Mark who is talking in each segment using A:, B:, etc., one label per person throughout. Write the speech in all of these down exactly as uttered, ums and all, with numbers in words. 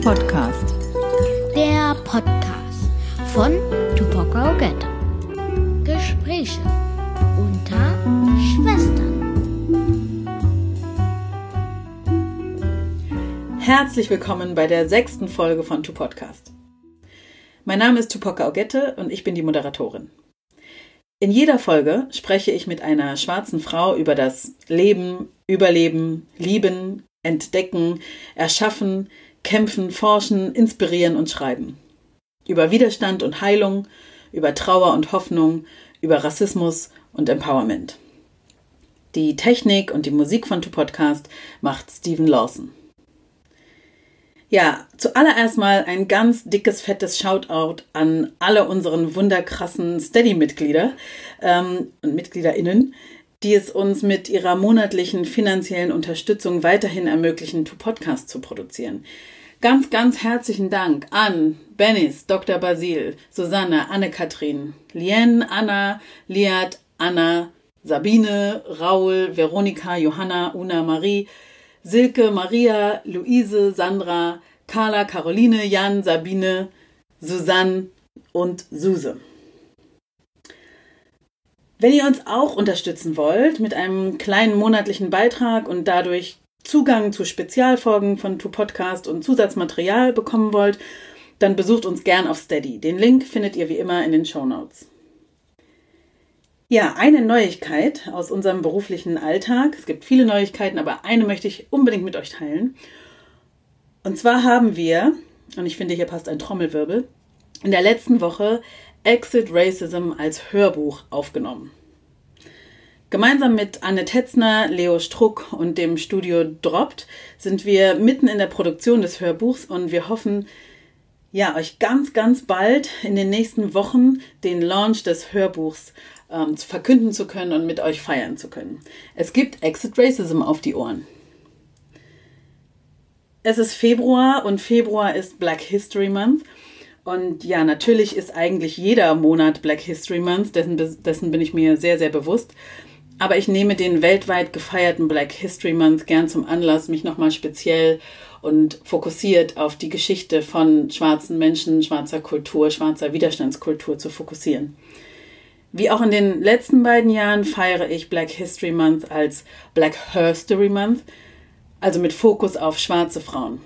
A: Podcast.
B: Der Podcast von Tupoka Ogette. Gespräche unter Schwestern.
A: Herzlich willkommen bei der sechsten Folge von Tupodcast. Mein Name ist Tupoka Ogette und ich bin die Moderatorin. In jeder Folge spreche ich mit einer schwarzen Frau über das Leben, Überleben, Lieben, Entdecken, Erschaffen, Kämpfen, Forschen, Inspirieren und Schreiben. Über Widerstand und Heilung, über Trauer und Hoffnung, über Rassismus und Empowerment. Die Technik und die Musik von Tupodcast macht Stephen Lawson. Ja, zuallererst mal ein ganz dickes, fettes Shoutout an alle unseren wunderkrassen Steady-Mitglieder ähm, und MitgliederInnen, die es uns mit ihrer monatlichen finanziellen Unterstützung weiterhin ermöglichen, Tupodcast zu produzieren. Ganz, ganz herzlichen Dank an Benis, Doktor Basil, Susanne, Anne-Kathrin, Lien, Anna, Liat, Anna, Sabine, Raul, Veronika, Johanna, Una, Marie, Silke, Maria, Luise, Sandra, Carla, Caroline, Jan, Sabine, Susanne und Suse. Wenn ihr uns auch unterstützen wollt mit einem kleinen monatlichen Beitrag und dadurch Zugang zu Spezialfolgen von Tupodcast und Zusatzmaterial bekommen wollt, dann besucht uns gern auf Steady. Den Link findet ihr wie immer in den Shownotes. Ja, eine Neuigkeit aus unserem beruflichen Alltag. Es gibt viele Neuigkeiten, aber eine möchte ich unbedingt mit euch teilen. Und zwar haben wir, und ich finde, hier passt ein Trommelwirbel, in der letzten Woche Exit Racism als Hörbuch aufgenommen. Gemeinsam mit Anne Tetzner, Leo Struck und dem Studio Dropt sind wir mitten in der Produktion des Hörbuchs und wir hoffen, ja, euch ganz, ganz bald in den nächsten Wochen den Launch des Hörbuchs ähm, verkünden zu können und mit euch feiern zu können. Es gibt Exit Racism auf die Ohren. Es ist Februar und Februar ist Black History Month. Und ja, natürlich ist eigentlich jeder Monat Black History Month, dessen, dessen bin ich mir sehr, sehr bewusst. Aber ich nehme den weltweit gefeierten Black History Month gern zum Anlass, mich nochmal speziell und fokussiert auf die Geschichte von schwarzen Menschen, schwarzer Kultur, schwarzer Widerstandskultur zu fokussieren. Wie auch in den letzten beiden Jahren feiere ich Black History Month als Black Herstory Month, also mit Fokus auf schwarze Frauen.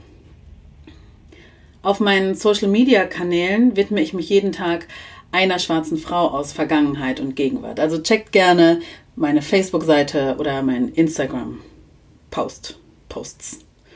A: Auf meinen Social-Media-Kanälen widme ich mich jeden Tag einer schwarzen Frau aus Vergangenheit und Gegenwart. Also checkt gerne meine Facebook-Seite oder mein Instagram-Post, Posts.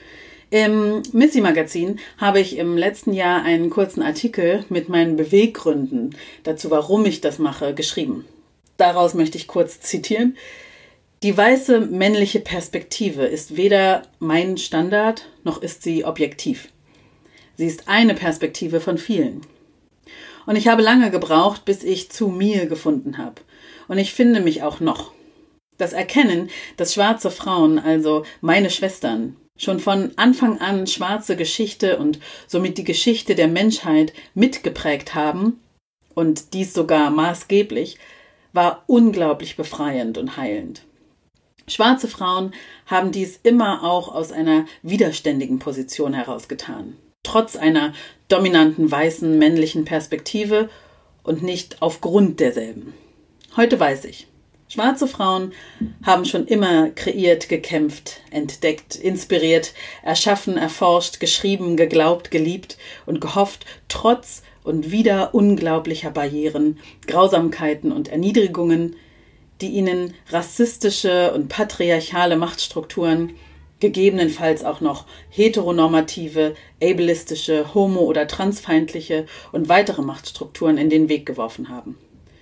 A: Im Missy-Magazin habe ich im letzten Jahr einen kurzen Artikel mit meinen Beweggründen dazu, warum ich das mache, geschrieben. Daraus möchte ich kurz zitieren. Die weiße männliche Perspektive ist weder mein Standard, noch ist sie objektiv. Sie ist eine Perspektive von vielen. Und ich habe lange gebraucht, bis ich zu mir gefunden habe. Und ich finde mich auch noch. Das Erkennen, dass schwarze Frauen, also meine Schwestern, schon von Anfang an schwarze Geschichte und somit die Geschichte der Menschheit mitgeprägt haben, und dies sogar maßgeblich, war unglaublich befreiend und heilend. Schwarze Frauen haben dies immer auch aus einer widerständigen Position heraus getan. Trotz einer dominanten weißen männlichen Perspektive und nicht aufgrund derselben. Heute weiß ich, schwarze Frauen haben schon immer kreiert, gekämpft, entdeckt, inspiriert, erschaffen, erforscht, geschrieben, geglaubt, geliebt und gehofft, trotz und wider unglaublicher Barrieren, Grausamkeiten und Erniedrigungen, die ihnen rassistische und patriarchale Machtstrukturen, gegebenenfalls auch noch heteronormative, ableistische, homo- oder transfeindliche und weitere Machtstrukturen in den Weg geworfen haben.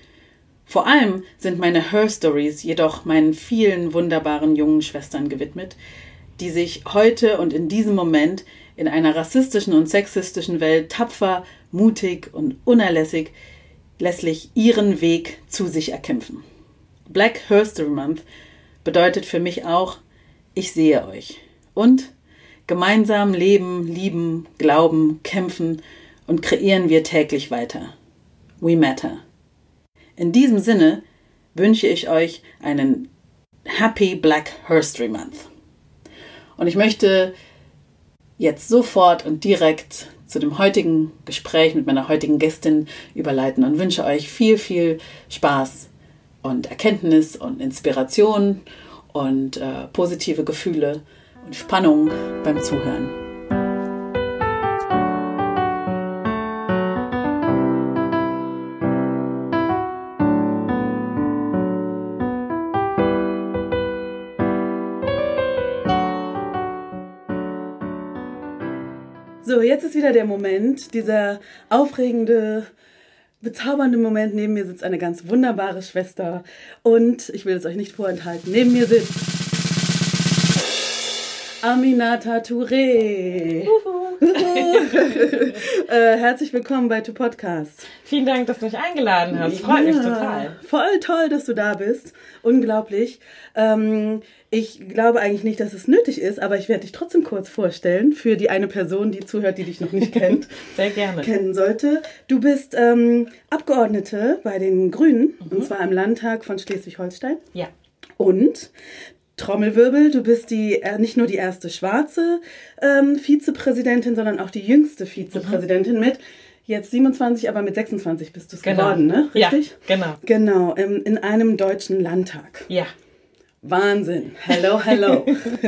A: Vor allem sind meine Her-Stories jedoch meinen vielen wunderbaren jungen Schwestern gewidmet, die sich heute und in diesem Moment in einer rassistischen und sexistischen Welt tapfer, mutig und unerlässig lässlich ihren Weg zu sich erkämpfen. Black History Month bedeutet für mich auch, ich sehe euch. Und gemeinsam leben, lieben, glauben, kämpfen und kreieren wir täglich weiter. We matter. In diesem Sinne wünsche ich euch einen Happy Black History Month. Und ich möchte jetzt sofort und direkt zu dem heutigen Gespräch mit meiner heutigen Gästin überleiten und wünsche euch viel, viel Spaß und Erkenntnis und Inspiration und äh, positive Gefühle und Spannung beim Zuhören. So, jetzt ist wieder der Moment, dieser aufregende, bezaubernde Moment. Neben mir sitzt eine ganz wunderbare Schwester und ich will es euch nicht vorenthalten. Neben mir sitzt Aminata Touré. äh, herzlich willkommen bei To Podcast.
C: Vielen Dank, dass du mich eingeladen hast. Freut mich total.
A: Voll toll, dass du da bist. Unglaublich. Ähm, ich glaube eigentlich nicht, dass es nötig ist, aber ich werde dich trotzdem kurz vorstellen für die eine Person, die zuhört, die dich noch nicht kennt.
C: Sehr gerne.
A: Kennen sollte. Du bist ähm, Abgeordnete bei den Grünen, mhm. und zwar im Landtag von Schleswig-Holstein.
C: Ja.
A: Und Trommelwirbel, du bist die äh, nicht nur die erste schwarze ähm, Vizepräsidentin, sondern auch die jüngste Vizepräsidentin, mhm. mit jetzt siebenundzwanzig, aber mit sechsundzwanzig bist du es
C: genau.
A: geworden, ne? Richtig?
C: Ja, genau.
A: Genau, ähm, in einem deutschen Landtag.
C: Ja.
A: Wahnsinn. Hello, hello.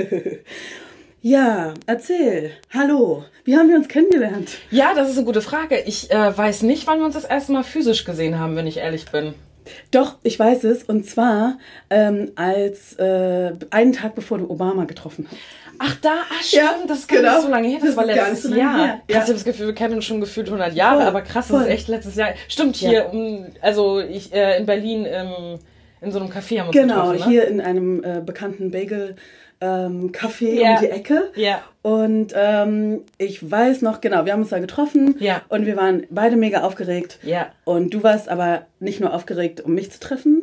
A: Ja, erzähl. Hallo. Wie haben wir uns kennengelernt?
C: Ja, das ist eine gute Frage. Ich äh, weiß nicht, wann wir uns das erste Mal physisch gesehen haben, wenn ich ehrlich bin.
A: Doch, ich weiß es. Und zwar ähm, als äh, einen Tag bevor du Obama getroffen hast.
C: Ach da, ach stimmt,
A: ja,
C: das ist gar
A: genau.
C: nicht so lange her, das, das war letztes
A: so
C: Jahr.
A: Her.
C: Ja. Krass, ich habe das Gefühl, wir kennen uns schon gefühlt hundert Jahre, voll, aber krass, voll. Das ist echt letztes Jahr. Stimmt, hier, ja. um, also ich äh, in Berlin im, in so einem Café haben wir uns
A: genau,
C: getroffen. Genau,
A: hier ne? in einem äh, bekannten Bagel ähm, Café
C: ja.
A: um die Ecke.
C: Ja.
A: Und ähm, ich weiß noch, genau, wir haben uns da getroffen
C: ja.
A: und wir waren beide mega aufgeregt.
C: Ja.
A: Und du warst aber nicht nur aufgeregt, um mich zu treffen,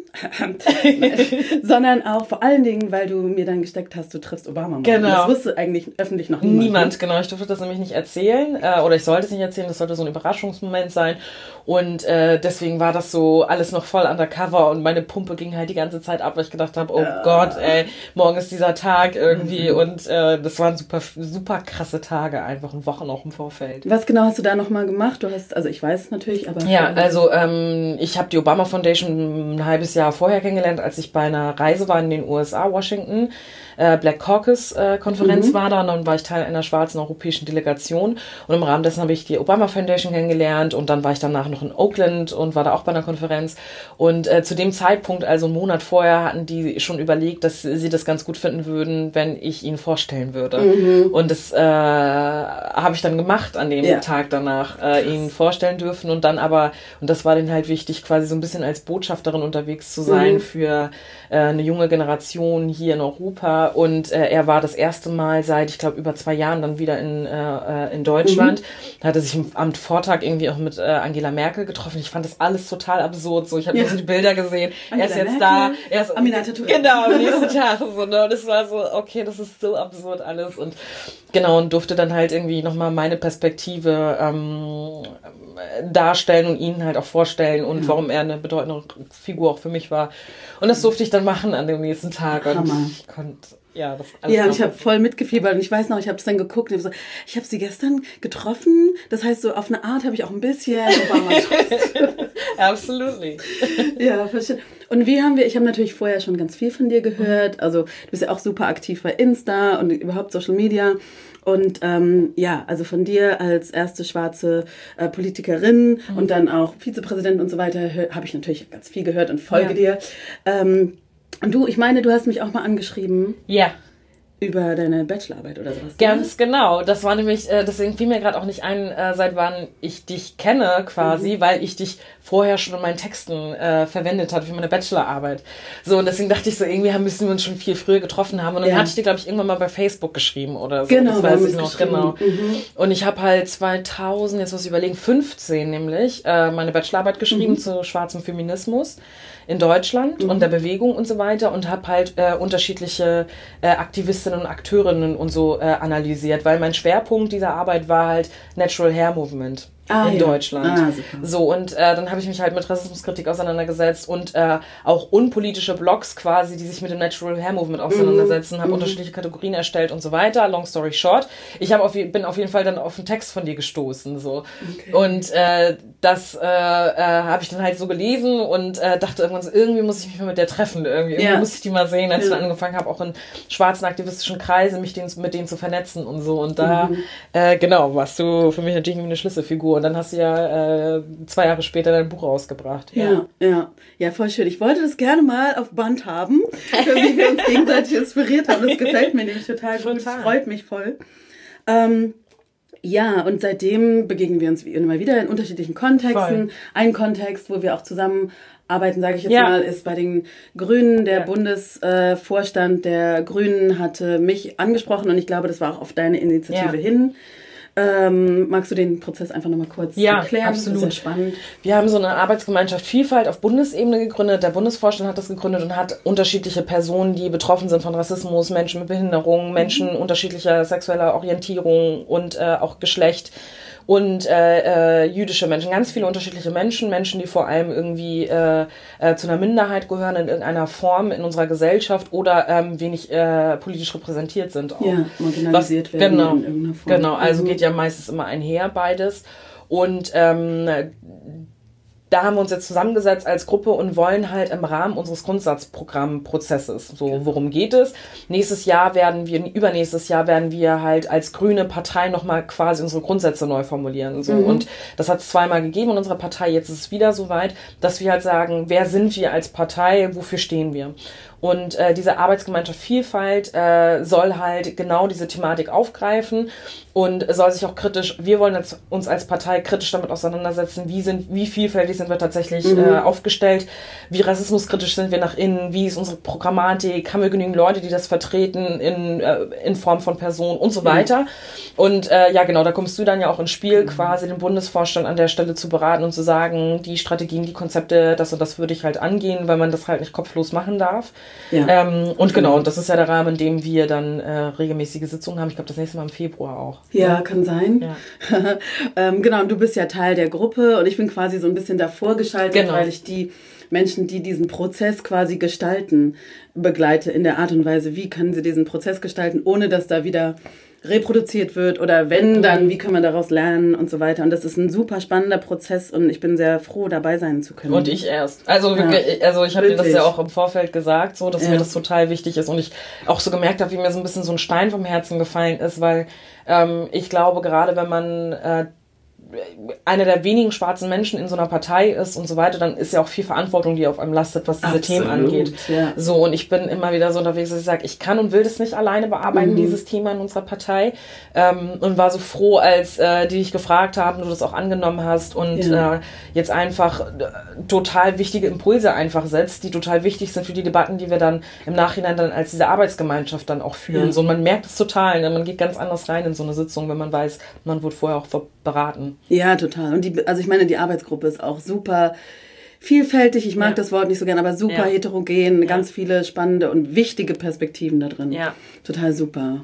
A: sondern auch vor allen Dingen, weil du mir dann gesteckt hast, du triffst Obama. Mal.
C: Genau.
A: Das wusste eigentlich öffentlich noch niemand.
C: Niemand, genau. Ich durfte das nämlich nicht erzählen äh, oder ich sollte es nicht erzählen, das sollte so ein Überraschungsmoment sein. Und äh, deswegen war das so alles noch voll undercover und meine Pumpe ging halt die ganze Zeit ab, weil ich gedacht habe, oh ja. Gott, ey, morgen ist dieser Tag irgendwie mhm. und äh, das waren super super krasse Tage einfach und Wochen auch im Vorfeld.
A: Was genau hast du da nochmal gemacht? Du hast, also ich weiß es natürlich, aber...
C: Ja, also ähm, ich habe die Obama Foundation ein halbes Jahr vorher kennengelernt, als ich bei einer Reise war in den U S A, Washington. Äh, Black Caucus äh, Konferenz mhm. war da und dann war ich Teil einer schwarzen europäischen Delegation und im Rahmen dessen habe ich die Obama Foundation kennengelernt und dann war ich danach noch in Oakland und war da auch bei einer Konferenz und äh, zu dem Zeitpunkt, also einen Monat vorher, hatten die schon überlegt, dass sie das ganz gut finden würden, wenn ich ihn vorstellen würde. Mhm. Und das äh, habe ich dann gemacht an dem ja. Tag danach, äh, ihn vorstellen dürfen und dann aber, und das war denen halt wichtig, quasi so ein bisschen als Botschafterin unterwegs zu sein mhm. für äh, eine junge Generation hier in Europa. Und äh, er war das erste Mal seit, ich glaube, über zwei Jahren dann wieder in, äh, in Deutschland. Mhm. Da hat er sich am Vortag irgendwie auch mit äh, Angela Merkel getroffen. Ich fand das alles total absurd. So, ich habe ja. nur so die Bilder gesehen.
A: Angela
C: er ist jetzt
A: Merkel,
C: da. Er ist,
A: Aminata Touré.
C: Genau, am nächsten Tag. So, ne? Und es war so, okay, das ist so absurd alles. Und genau, und durfte dann halt irgendwie nochmal meine Perspektive ähm, darstellen und ihn halt auch vorstellen und ja. warum er eine bedeutende Figur auch für mich war. Und das durfte ich dann machen an dem nächsten Tag. Und
A: Hammer.
C: ich konnte... Ja, das alles
A: ja, ich habe voll mitgefiebert und ich weiß noch, ich habe es dann geguckt und ich, so, ich habe sie gestern getroffen, das heißt so auf eine Art habe ich auch ein bisschen Obama
C: Absolutely.
A: Ja, verstehe. Und wie haben wir, ich habe natürlich vorher schon ganz viel von dir gehört, also du bist ja auch super aktiv bei Insta und überhaupt Social Media und ähm, ja, also von dir als erste schwarze äh, Politikerin mhm. und dann auch Vizepräsident und so weiter habe ich natürlich ganz viel gehört und folge ja. dir. Ähm, Und du, ich meine, du hast mich auch mal angeschrieben.
C: Ja.
A: Über deine Bachelorarbeit oder sowas.
C: Ganz ne? genau. Das war nämlich, äh, deswegen fiel mir gerade auch nicht ein, äh, seit wann ich dich kenne quasi, mhm. weil ich dich vorher schon in meinen Texten äh, verwendet habe für meine Bachelorarbeit. So, und deswegen dachte ich so, irgendwie haben, müssen wir uns schon viel früher getroffen haben. Und dann ja. hatte ich dir, glaube ich, irgendwann mal bei Facebook geschrieben oder so.
A: Genau,
C: das weiß ich noch. Genau.
A: Mhm.
C: Und ich habe halt zweitausend, jetzt muss ich überlegen, fünfzehn nämlich, äh, meine Bachelorarbeit geschrieben mhm. zu schwarzem Feminismus in Deutschland mhm. und der Bewegung und so weiter und habe halt äh, unterschiedliche äh, Aktivistinnen und Akteurinnen und so äh, analysiert, weil mein Schwerpunkt dieser Arbeit war halt Natural Hair Movement. ah, in
A: ja.
C: Deutschland.
A: Ah, super.
C: So, und äh, dann habe ich mich halt mit Rassismuskritik auseinandergesetzt und äh, auch unpolitische Blogs quasi, die sich mit dem Natural Hair Movement auseinandersetzen, habe
A: mhm.
C: unterschiedliche Kategorien erstellt und so weiter. Long story short. Ich hab auf, bin auf jeden Fall dann auf einen Text von dir gestoßen. So. Okay. Und äh, das äh, äh, habe ich dann halt so gelesen und äh, dachte irgendwann so, irgendwie muss ich mich mal mit der treffen. Irgendwie, irgendwie ja. muss ich die mal sehen, als ja. ich dann angefangen habe, auch in schwarzen aktivistischen Kreisen mich den, mit denen zu vernetzen und so. Und da, mhm. äh, genau, warst du für mich natürlich eine Schlüsselfigur. Und dann hast du ja äh, zwei Jahre später dein Buch rausgebracht.
A: Ja, ja, ja, ja, voll schön. Ich wollte das gerne mal auf Band haben, wie wir uns gegenseitig inspiriert haben. Das gefällt mir nämlich total gut. Das freut mich voll. Ähm, ja, und seitdem begegnen wir uns immer wieder in unterschiedlichen Kontexten. Voll. Ein Kontext, wo wir auch zusammen arbeiten, sage ich jetzt ja. mal, ist bei den Grünen. Der ja. Bundesvorstand der Grünen hatte mich angesprochen und ich glaube, das war auch auf deine Initiative ja. hin. Ähm, magst du den Prozess einfach nochmal kurz
C: ja,
A: erklären?
C: Absolut.
A: Das ist ja spannend.
C: Wir haben so eine Arbeitsgemeinschaft Vielfalt auf Bundesebene gegründet. Der Bundesvorstand hat das gegründet und hat unterschiedliche Personen, die betroffen sind von Rassismus, Menschen mit Behinderung, Menschen mhm. unterschiedlicher sexueller Orientierung und äh, auch Geschlecht und äh, äh, jüdische Menschen, ganz viele unterschiedliche Menschen, Menschen, die vor allem irgendwie äh, äh, zu einer Minderheit gehören in irgendeiner Form in unserer Gesellschaft oder ähm, wenig äh, politisch repräsentiert sind. Auch.
A: Ja, marginalisiert Was, werden
C: genau,
A: in irgendeiner Form.
C: Genau, also
A: mhm.
C: geht ja meistens immer einher beides. Und ähm, da haben wir uns jetzt zusammengesetzt als Gruppe und wollen halt im Rahmen unseres Grundsatzprogrammprozesses, so worum geht es? Nächstes Jahr werden wir, übernächstes Jahr werden wir halt als grüne Partei nochmal quasi unsere Grundsätze neu formulieren. So. Mhm. Und das hat es zweimal gegeben in unserer Partei, jetzt ist es wieder soweit, dass wir halt sagen, wer sind wir als Partei, wofür stehen wir? Und äh, diese Arbeitsgemeinschaft Vielfalt äh, soll halt genau diese Thematik aufgreifen und soll sich auch kritisch, wir wollen jetzt uns als Partei kritisch damit auseinandersetzen, wie sind, wie vielfältig sind wir tatsächlich mhm. äh, aufgestellt, wie rassismuskritisch sind wir nach innen, wie ist unsere Programmatik, haben wir genügend Leute, die das vertreten in, äh, in Form von Personen und so weiter. Mhm. Und äh, ja genau, da kommst du dann ja auch ins Spiel, mhm. quasi den Bundesvorstand an der Stelle zu beraten und zu sagen, die Strategien, die Konzepte, das und das würde ich halt angehen, weil man das halt nicht kopflos machen darf. Ja. Ähm, und genau, und das ist ja der Rahmen, in dem wir dann äh, regelmäßige Sitzungen haben. Ich glaube, das nächste Mal im Februar auch.
A: Ja, kann sein. Ja. ähm, genau, und du bist ja Teil der Gruppe und ich bin quasi so ein bisschen davor geschaltet, genau. weil ich die Menschen, die diesen Prozess quasi gestalten, begleite in der Art und Weise, wie können sie diesen Prozess gestalten, ohne dass da wieder reproduziert wird oder wenn, dann wie kann man daraus lernen und so weiter. Und das ist ein super spannender Prozess und ich bin sehr froh, dabei sein zu können.
C: Und ich erst. Also ja, wirklich, also ich habe dir das ja auch im Vorfeld gesagt, so, dass ja. mir das total wichtig ist und ich auch so gemerkt habe, wie mir so ein bisschen so ein Stein vom Herzen gefallen ist, weil ähm, ich glaube, gerade wenn man äh, einer der wenigen schwarzen Menschen in so einer Partei ist und so weiter, dann ist ja auch viel Verantwortung, die auf einem lastet, was diese Absolut, Themen angeht. Ja. So, und ich bin immer wieder so unterwegs, dass ich sage, ich kann und will das nicht alleine bearbeiten, mhm. dieses Thema in unserer Partei. Ähm, und war so froh, als äh, die dich gefragt haben, du das auch angenommen hast und ja. äh, jetzt einfach äh, total wichtige Impulse einfach setzt, die total wichtig sind für die Debatten, die wir dann im Nachhinein dann als diese Arbeitsgemeinschaft dann auch führen. Ja. So, und man merkt es total, ne? Man geht ganz anders rein in so eine Sitzung, wenn man weiß, man wurde vorher auch beraten.
A: Ja, total. Und die, also ich meine, die Arbeitsgruppe ist auch super vielfältig. Ich mag ja. das Wort nicht so gern, aber super ja. heterogen. Ja. Ganz viele spannende und wichtige Perspektiven da drin. Ja. Total super.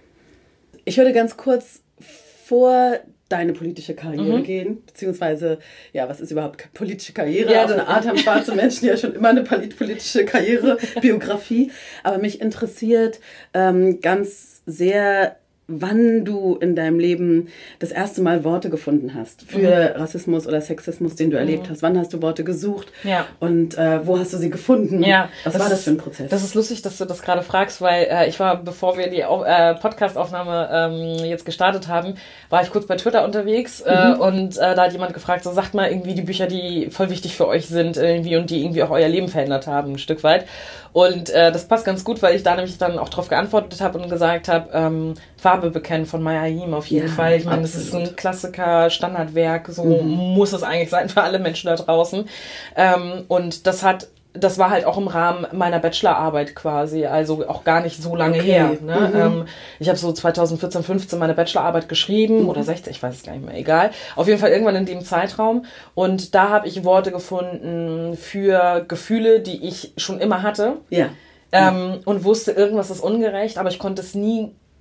A: Ich würde ganz kurz vor deine politische Karriere mhm. gehen, beziehungsweise, ja, was ist überhaupt politische Karriere? Ja, Auf eine Art haben schwarze Menschen ja schon immer eine politische Karriere, Biografie. Aber mich interessiert ähm, ganz sehr, wann du in deinem Leben das erste Mal Worte gefunden hast für mhm. Rassismus oder Sexismus, den du mhm. erlebt hast. Wann hast du Worte gesucht ja. und äh, wo hast du sie gefunden? Ja. Was das war das für ein Prozess?
C: Das ist lustig, dass du das gerade fragst, weil äh, ich war, bevor wir die äh, Podcast-Aufnahme ähm, jetzt gestartet haben, war ich kurz bei Twitter unterwegs äh, mhm. und äh, da hat jemand gefragt, so sagt mal irgendwie die Bücher, die voll wichtig für euch sind irgendwie und die irgendwie auch euer Leben verändert haben, ein Stück weit. Und äh, das passt ganz gut, weil ich da nämlich dann auch drauf geantwortet habe und gesagt habe, ähm, Farbe bekennen von Maya Hayim auf jeden ja, Fall. Ich meine, das ist ein Klassiker, Standardwerk, so mhm. muss es eigentlich sein für alle Menschen da draußen. Ähm, und das hat das war halt auch im Rahmen meiner Bachelorarbeit quasi, also auch gar nicht so lange okay. her. Ne? Mhm. Ähm, ich habe so zweitausendvierzehn, fünfzehn meine Bachelorarbeit geschrieben mhm. oder sechzehn, ich weiß es gar nicht mehr, egal. Auf jeden Fall irgendwann in dem Zeitraum. Und da habe ich Worte gefunden für Gefühle, die ich schon immer hatte. Ja. Ähm, ja. Und wusste, irgendwas ist ungerecht, aber ich konnte es nie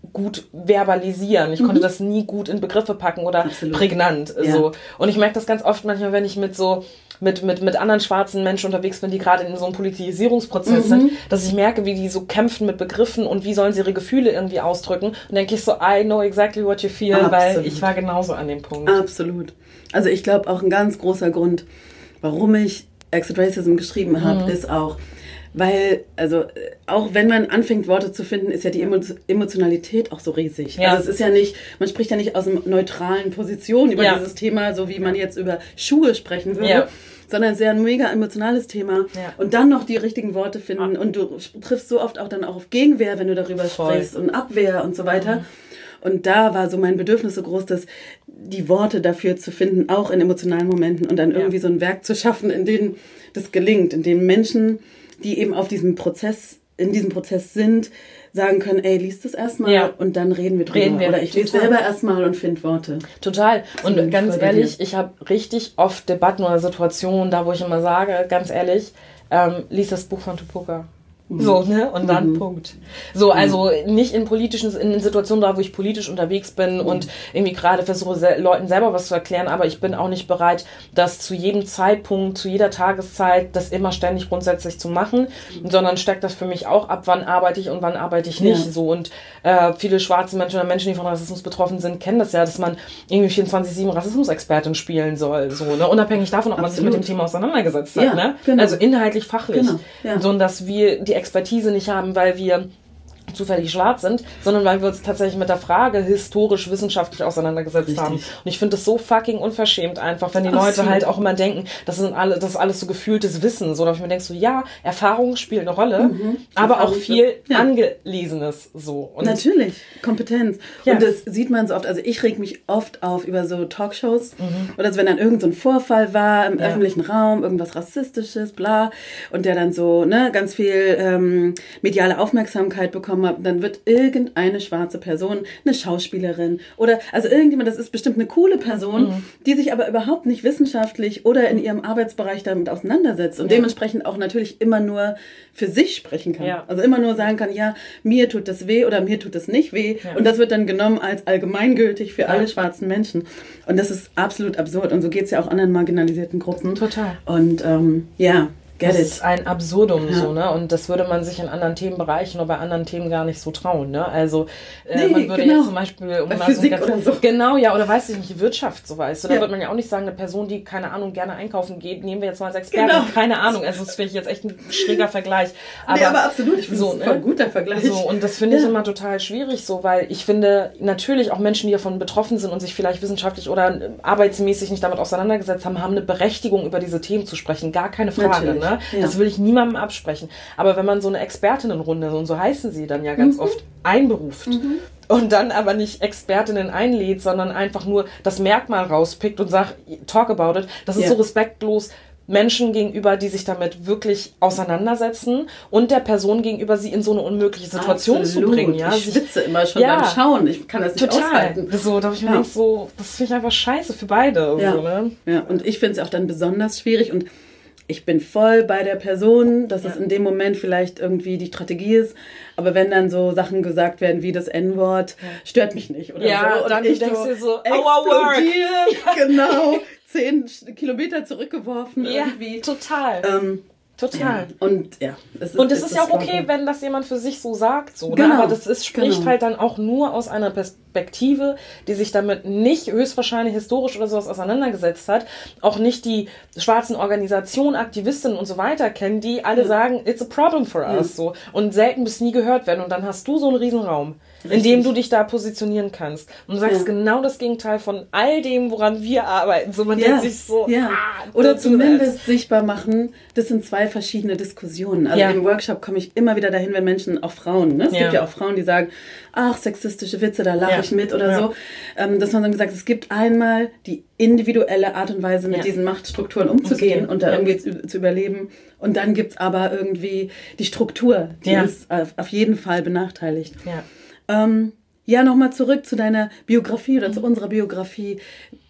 C: gut verbalisieren. Ich mhm. konnte das nie gut in Begriffe packen oder Absolut. prägnant. Ja. So. Und ich merke das ganz oft manchmal, wenn ich mit so mit, mit, mit anderen schwarzen Menschen unterwegs bin, die gerade in so einem Politisierungsprozess mhm. sind, dass ich merke, wie die so kämpfen mit Begriffen und wie sollen sie ihre Gefühle irgendwie ausdrücken. Und denke ich so, I know exactly what you feel, Absolut. weil ich war genauso an dem Punkt.
D: Absolut. Also ich glaube auch ein ganz großer Grund, warum ich Exit Racism geschrieben habe, mhm. ist auch, weil, also auch wenn man anfängt, Worte zu finden, ist ja die Emo- Emotionalität auch so riesig. Ja. Also es ist ja nicht, man spricht ja nicht aus einer neutralen Position über ja. dieses Thema, so wie man jetzt über Schuhe sprechen würde, ja. sondern es ist ja ein mega emotionales Thema. Ja. Und dann noch die richtigen Worte finden. Ja. Und du triffst so oft auch dann auch auf Gegenwehr, wenn du darüber Voll. sprichst und Abwehr und so weiter. Mhm. Und da war so mein Bedürfnis so groß, dass die Worte dafür zu finden, auch in emotionalen Momenten und dann irgendwie ja. so ein Werk zu schaffen, in dem das gelingt, in dem Menschen, die eben auf diesem Prozess, in diesem Prozess sind, sagen können, ey, lies das erstmal ja. und dann reden wir drüber. Reden wir. Oder ich lese selber erstmal und finde Worte.
C: Total. Und und ganz ehrlich, ich habe richtig oft Debatten oder Situationen, da wo ich immer sage, ganz ehrlich, ähm, lies das Buch von Tupoka. So, ne? Und dann mhm. Punkt. So, also nicht in politischen, in Situationen da, wo ich politisch unterwegs bin mhm. und irgendwie gerade versuche, se- Leuten selber was zu erklären, aber ich bin auch nicht bereit, das zu jedem Zeitpunkt, zu jeder Tageszeit, das immer ständig grundsätzlich zu machen, mhm. sondern steckt das für mich auch ab, wann arbeite ich und wann arbeite ich nicht. Ja. So, und äh, viele schwarze Menschen oder Menschen, die von Rassismus betroffen sind, kennen das ja, dass man irgendwie vierundzwanzig sieben Rassismusexpertin spielen soll, so, ne? Unabhängig davon, ob Absolut. man sich mit dem Thema auseinandergesetzt hat, ja, ne? Genau. Also inhaltlich, fachlich. Genau. Ja. So, und dass wir die Expertise nicht haben, weil wir zufällig schwarz sind, sondern weil wir uns tatsächlich mit der Frage historisch, wissenschaftlich auseinandergesetzt Richtig. haben. Und ich finde das so fucking unverschämt einfach, wenn die Absolut. Leute halt auch immer denken, das sind alle, das ist alles so gefühltes Wissen. So, da ich mir denke so, ja, Erfahrung spielt eine Rolle, mhm. aber auch viel ja. Angelesenes. So. Und
D: Natürlich, Kompetenz. Ja. Und das sieht man so oft, also ich reg mich oft auf über so Talkshows mhm. oder so, wenn dann irgend so ein Vorfall war im ja. öffentlichen Raum, irgendwas Rassistisches, bla, und der dann so ne, ganz viel ähm, mediale Aufmerksamkeit bekommen hat, dann wird irgendeine schwarze Person, eine Schauspielerin oder, also irgendjemand, das ist bestimmt eine coole Person, mhm. die sich aber überhaupt nicht wissenschaftlich oder in ihrem Arbeitsbereich damit auseinandersetzt und ja. dementsprechend auch natürlich immer nur für sich sprechen kann. Ja. Also immer nur sagen kann, ja, mir tut das weh oder mir tut das nicht weh ja. und das wird dann genommen als allgemeingültig für ja. alle schwarzen Menschen. Und das ist absolut absurd und so geht es ja auch anderen marginalisierten Gruppen.
C: Total.
D: Und ähm, ja,
C: Get das it. ist ein Absurdum, ja. so, ne? Und das würde man sich in anderen Themenbereichen oder bei anderen Themen gar nicht so trauen, ne? Also, äh, nee, man würde genau. jetzt zum Beispiel, um
D: bei Physik so oder so.
C: Genau, ja, oder weiß ich nicht, Wirtschaft, so weißt du. Da ja. wird man ja auch nicht sagen, eine Person, die, keine Ahnung, gerne einkaufen geht, nehmen wir jetzt mal als Experten, genau. keine Ahnung. Also, das finde ich jetzt echt ein schräger Vergleich. Aber,
D: nee, aber absolut, ich finde
C: so,
D: das ein voll guter Vergleich.
C: So, und das finde ja. ich immer total schwierig, so, weil ich finde, natürlich auch Menschen, die davon betroffen sind und sich vielleicht wissenschaftlich oder arbeitsmäßig nicht damit auseinandergesetzt haben, haben eine Berechtigung, über diese Themen zu sprechen. Gar keine Frage, natürlich. ne? Ja. Das will ich niemandem absprechen. Aber wenn man so eine Expertinnenrunde, und so heißen sie dann ja ganz mhm. oft, einberuft mhm. und dann aber nicht Expertinnen einlädt, sondern einfach nur das Merkmal rauspickt und sagt, talk about it, das ist yeah. so respektlos Menschen gegenüber, die sich damit wirklich auseinandersetzen und der Person gegenüber, sie in so eine unmögliche Situation
D: Absolut.
C: zu bringen. Ja?
D: Ich schwitze immer schon ja. beim Schauen. Ich kann das nicht
C: Total.
D: aushalten.
C: So, da habe ich mir ja. gedacht, so, das finde ich einfach scheiße für beide.
D: Ja,
C: so, ne?
D: ja. Und ich finde es auch dann besonders schwierig und ich bin voll bei der Person, dass ja. es in dem Moment vielleicht irgendwie die Strategie ist. Aber wenn dann so Sachen gesagt werden wie das En-Wort, ja. stört mich nicht. Oder
C: ja,
D: so. Und
C: dann
D: ich
C: denkst
D: so
C: du so, our work.
D: Ja. Genau, zehn Kilometer zurückgeworfen
C: ja,
D: irgendwie.
C: Total.
D: Ähm,
C: Total.
D: Ja. Und ja,
C: es ist, und es ist, ist ja auch okay, wenn das jemand für sich so sagt. So, genau. ne? Aber das ist, spricht genau. halt dann auch nur aus einer Perspektive, die sich damit nicht höchstwahrscheinlich historisch oder sowas auseinandergesetzt hat, auch nicht die schwarzen Organisationen, Aktivistinnen und so weiter kennen, die alle ja. sagen, it's a problem for us. Ja. So, und selten bis nie gehört werden. Und dann hast du so einen Riesenraum, Richtig. in dem du dich da positionieren kannst. Und du sagst ja. genau das Gegenteil von all dem, woran wir arbeiten. So, man ja. denkt sich so,
D: ja. ah, oder zumindest sichtbar machen, das sind zwei verschiedene Diskussionen. Also ja. im Workshop komme ich immer wieder dahin, wenn Menschen, auch Frauen, ne? es ja. gibt ja auch Frauen, die sagen, ach, sexistische Witze, da lache ja. ich mit oder ja. so. Ähm, dass man dann gesagt, es gibt einmal die individuelle Art und Weise, mit ja. diesen Machtstrukturen umzugehen und da ja. irgendwie zu, zu überleben. Und dann gibt es aber irgendwie die Struktur, die ja. uns auf, auf jeden Fall benachteiligt.
C: Ja.
D: Ähm, ja, nochmal zurück zu deiner Biografie oder mhm. zu unserer Biografie.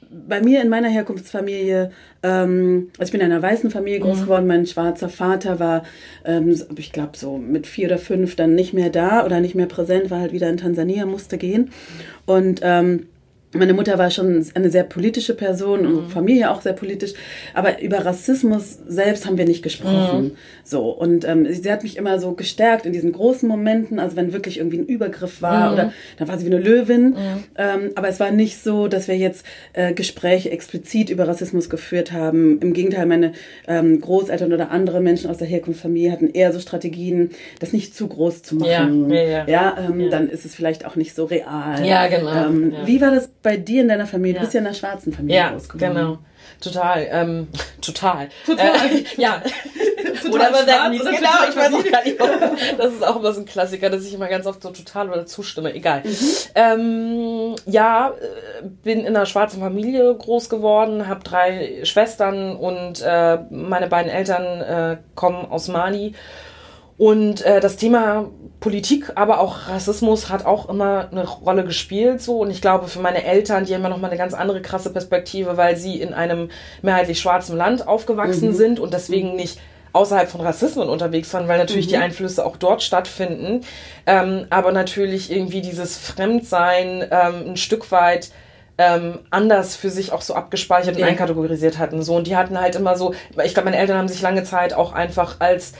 D: bei mir in meiner Herkunftsfamilie, ähm, also ich bin in einer weißen Familie groß geworden, mein schwarzer Vater war, ähm, ich glaube so mit vier oder fünf dann nicht mehr da oder nicht mehr präsent, war halt wieder in Tansania, musste gehen und ähm, meine Mutter war schon eine sehr politische Person und mhm. Familie auch sehr politisch, aber über Rassismus selbst haben wir nicht gesprochen. Mhm. So und ähm, sie hat mich immer so gestärkt in diesen großen Momenten, also wenn wirklich irgendwie ein Übergriff war mhm. oder dann war sie wie eine Löwin, mhm. ähm, aber es war nicht so, dass wir jetzt äh, Gespräche explizit über Rassismus geführt haben. Im Gegenteil, meine ähm, Großeltern oder andere Menschen aus der Herkunftsfamilie hatten eher so Strategien, das nicht zu groß zu machen. Ja, ja, ja. ja, ähm, ja. Dann ist es vielleicht auch nicht so real.
C: Ja, genau.
D: Ähm,
C: ja.
D: Wie war das bei dir in deiner Familie?
C: Ja.
D: Du bist ja in einer schwarzen Familie
C: ja,
D: groß geworden.
C: Genau. Total. Ähm, total.
D: Total.
C: Äh, ja.
D: Total
C: oder
D: schwarz,
C: nicht,
D: oder
C: genau, ich weiß auch gar nicht. Das ist auch immer so ein Klassiker, dass ich immer ganz oft so total oder zustimme. Egal. Mhm. Ähm, ja, bin in einer schwarzen Familie groß geworden, habe drei Schwestern und äh, meine beiden Eltern äh, kommen aus Mali. Und äh, das Thema Politik, aber auch Rassismus hat auch immer eine Rolle gespielt, so. Und ich glaube, für meine Eltern, die haben ja nochmal eine ganz andere krasse Perspektive, weil sie in einem mehrheitlich schwarzen Land aufgewachsen mhm. sind und deswegen nicht außerhalb von Rassismen unterwegs waren, weil natürlich mhm. die Einflüsse auch dort stattfinden. Ähm, aber natürlich irgendwie dieses Fremdsein ähm, ein Stück weit Ähm, anders für sich auch so abgespeichert und ja. einkategorisiert hatten. So. Und die hatten halt immer so, ich glaube, meine Eltern haben sich lange Zeit auch einfach als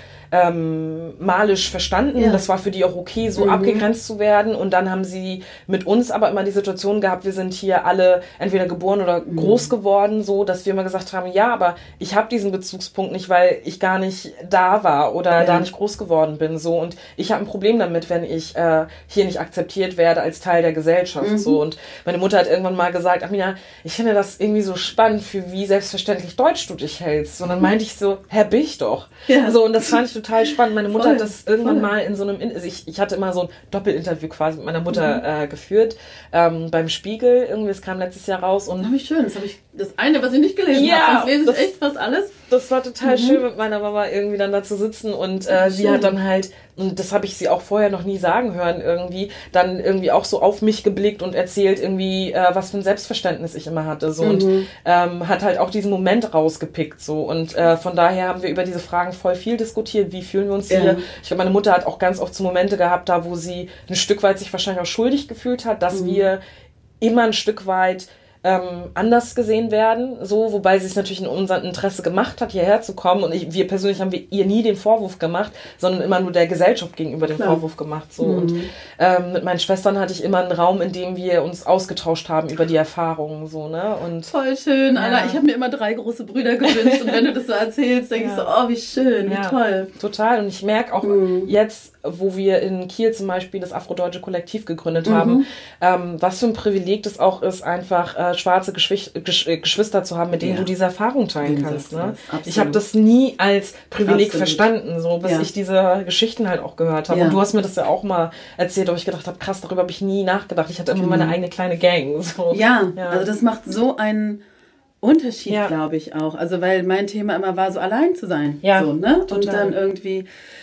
C: ähm, malisch verstanden. Ja. Das war für die auch okay, so mhm. abgegrenzt zu werden. Und dann haben sie mit uns aber immer die Situation gehabt, wir sind hier alle entweder geboren oder mhm. groß geworden, so, dass wir immer gesagt haben, ja, aber ich habe diesen Bezugspunkt nicht, weil ich gar nicht da war oder ja. da nicht groß geworden bin. So. Und ich habe ein Problem damit, wenn ich äh, hier nicht akzeptiert werde als Teil der Gesellschaft.
D: Mhm.
C: So. Und meine Mutter hat irgendwann mal gesagt, Amina, ich finde das irgendwie so spannend, für wie selbstverständlich Deutsch du dich hältst. Und dann meinte ich so, Herr, bin ich doch. Ja. So, und das fand ich total spannend. Meine Mutter Voll. hat das irgendwann Voll. mal in so einem, also ich, ich hatte immer so ein Doppelinterview quasi mit meiner Mutter mhm. äh, geführt, ähm, beim Spiegel. Irgendwie, das kam letztes Jahr raus. Und
D: das habe ich schön. Das habe ich, das eine, was ich nicht gelesen
C: ja,
D: habe, das lese ich
C: das,
D: echt fast alles.
C: Das war total mhm. schön, mit meiner Mama irgendwie dann da zu sitzen und äh, sie hat dann halt, und das habe ich sie auch vorher noch nie sagen hören irgendwie, dann irgendwie auch so auf mich geblickt und erzählt irgendwie, äh, was für ein Selbstverständnis ich immer hatte, so, mhm. und ähm, hat halt auch diesen Moment rausgepickt, so, und äh, von daher haben wir über diese Fragen voll viel diskutiert, wie fühlen wir uns ja. hier. Ich glaube, meine Mutter hat auch ganz oft so Momente gehabt, da wo sie ein Stück weit sich wahrscheinlich auch schuldig gefühlt hat, dass mhm. wir immer ein Stück weit Ähm, anders gesehen werden, so, wobei sie es natürlich in unserem Interesse gemacht hat, hierher zu kommen, und ich, wir persönlich haben wir ihr nie den Vorwurf gemacht, sondern immer nur der Gesellschaft gegenüber den Klar. Vorwurf gemacht, so, mhm. und ähm, mit meinen Schwestern hatte ich immer einen Raum, in dem wir uns ausgetauscht haben über die Erfahrungen, so, ne, und
D: voll schön, ja. Anna, ich habe mir immer drei große Brüder gewünscht und wenn du das so erzählst, denke ja. ich so, oh, wie schön, wie ja. toll.
C: Total, und ich merke auch mhm. jetzt, wo wir in Kiel zum Beispiel das Afrodeutsche Kollektiv gegründet mhm. haben, ähm, was für ein Privileg das auch ist, einfach äh, schwarze Geschwich- Gesch- Geschwister zu haben, mit denen ja. du diese Erfahrung teilen Den kannst. Ne? Ich habe das nie als Privileg Absolut. verstanden, so bis ja. ich diese Geschichten halt auch gehört habe. Ja. Und du hast mir das ja auch mal erzählt, wo ich gedacht habe, krass, darüber habe ich nie nachgedacht. Ich hatte immer mhm. meine eigene kleine Gang. So.
D: Ja, ja, also das macht so einen Unterschied, ja. glaube ich auch. Also weil mein Thema immer war, so allein zu sein.
C: Ja,
D: so, ne?
C: total.
D: Und dann irgendwie...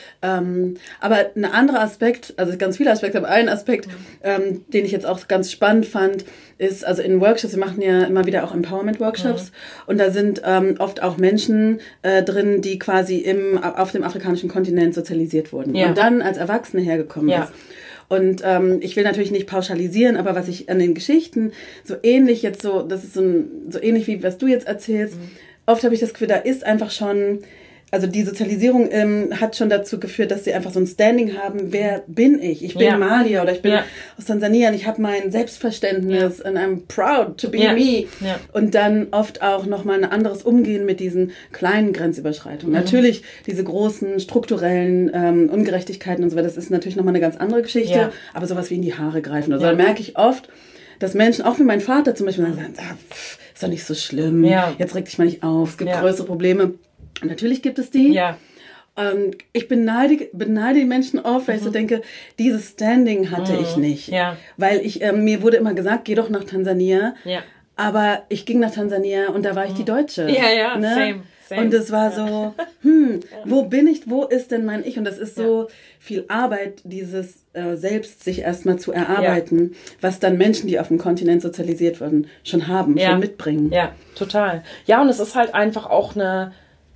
D: Ähm, aber ein anderer Aspekt, also ganz viele Aspekte, aber ein Aspekt, ähm, den ich jetzt auch ganz spannend fand, ist, also in Workshops, wir machen ja immer wieder auch Empowerment-Workshops, mhm. und da sind ähm, oft auch Menschen äh, drin, die quasi im, auf dem afrikanischen Kontinent sozialisiert wurden ja. und dann als Erwachsene hergekommen
C: ja.
D: ist. Und ähm, ich will natürlich nicht pauschalisieren, aber was ich an den Geschichten so ähnlich jetzt so, das ist so, ein, so ähnlich wie was du jetzt erzählst, mhm. oft habe ich das Gefühl, da ist einfach schon... Also die Sozialisierung ähm, hat schon dazu geführt, dass sie einfach so ein Standing haben, wer bin ich? Ich bin ja. Malier oder ich bin ja. aus Tansania und ich habe mein Selbstverständnis ja. and I'm proud to be ja. me. Ja. Und dann oft auch nochmal ein anderes Umgehen mit diesen kleinen Grenzüberschreitungen. Mhm. Natürlich diese großen strukturellen ähm, Ungerechtigkeiten und so weiter, das ist natürlich nochmal eine ganz andere Geschichte, ja. aber sowas wie in die Haare greifen. Also ja. da merke ich oft, dass Menschen, auch wie mein Vater zum Beispiel, sagen, ah, pff, ist doch nicht so schlimm, ja. jetzt reg dich mal nicht auf, es gibt ja. größere Probleme. Und natürlich gibt es die. Ja. Und ich beneide, beneide die Menschen oft, weil mhm. ich so denke, dieses Standing hatte mhm. ich nicht. Ja. Weil ich, ähm, mir wurde immer gesagt, geh doch nach Tansania. Ja. Aber ich ging nach Tansania und da war ich die Deutsche.
C: Ja, ja,
D: ne?
C: same, Same.
D: Und es war so, hm, wo bin ich, wo ist denn mein Ich? Und das ist so viel Arbeit, dieses äh, selbst sich erstmal zu erarbeiten, ja. was dann Menschen, die auf dem Kontinent sozialisiert wurden, schon haben,
C: ja.
D: schon mitbringen.
C: Ja, total. Ja, und es ist halt einfach auch eine,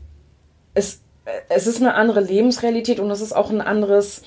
C: es, es ist eine andere Lebensrealität und es ist auch ein anderes,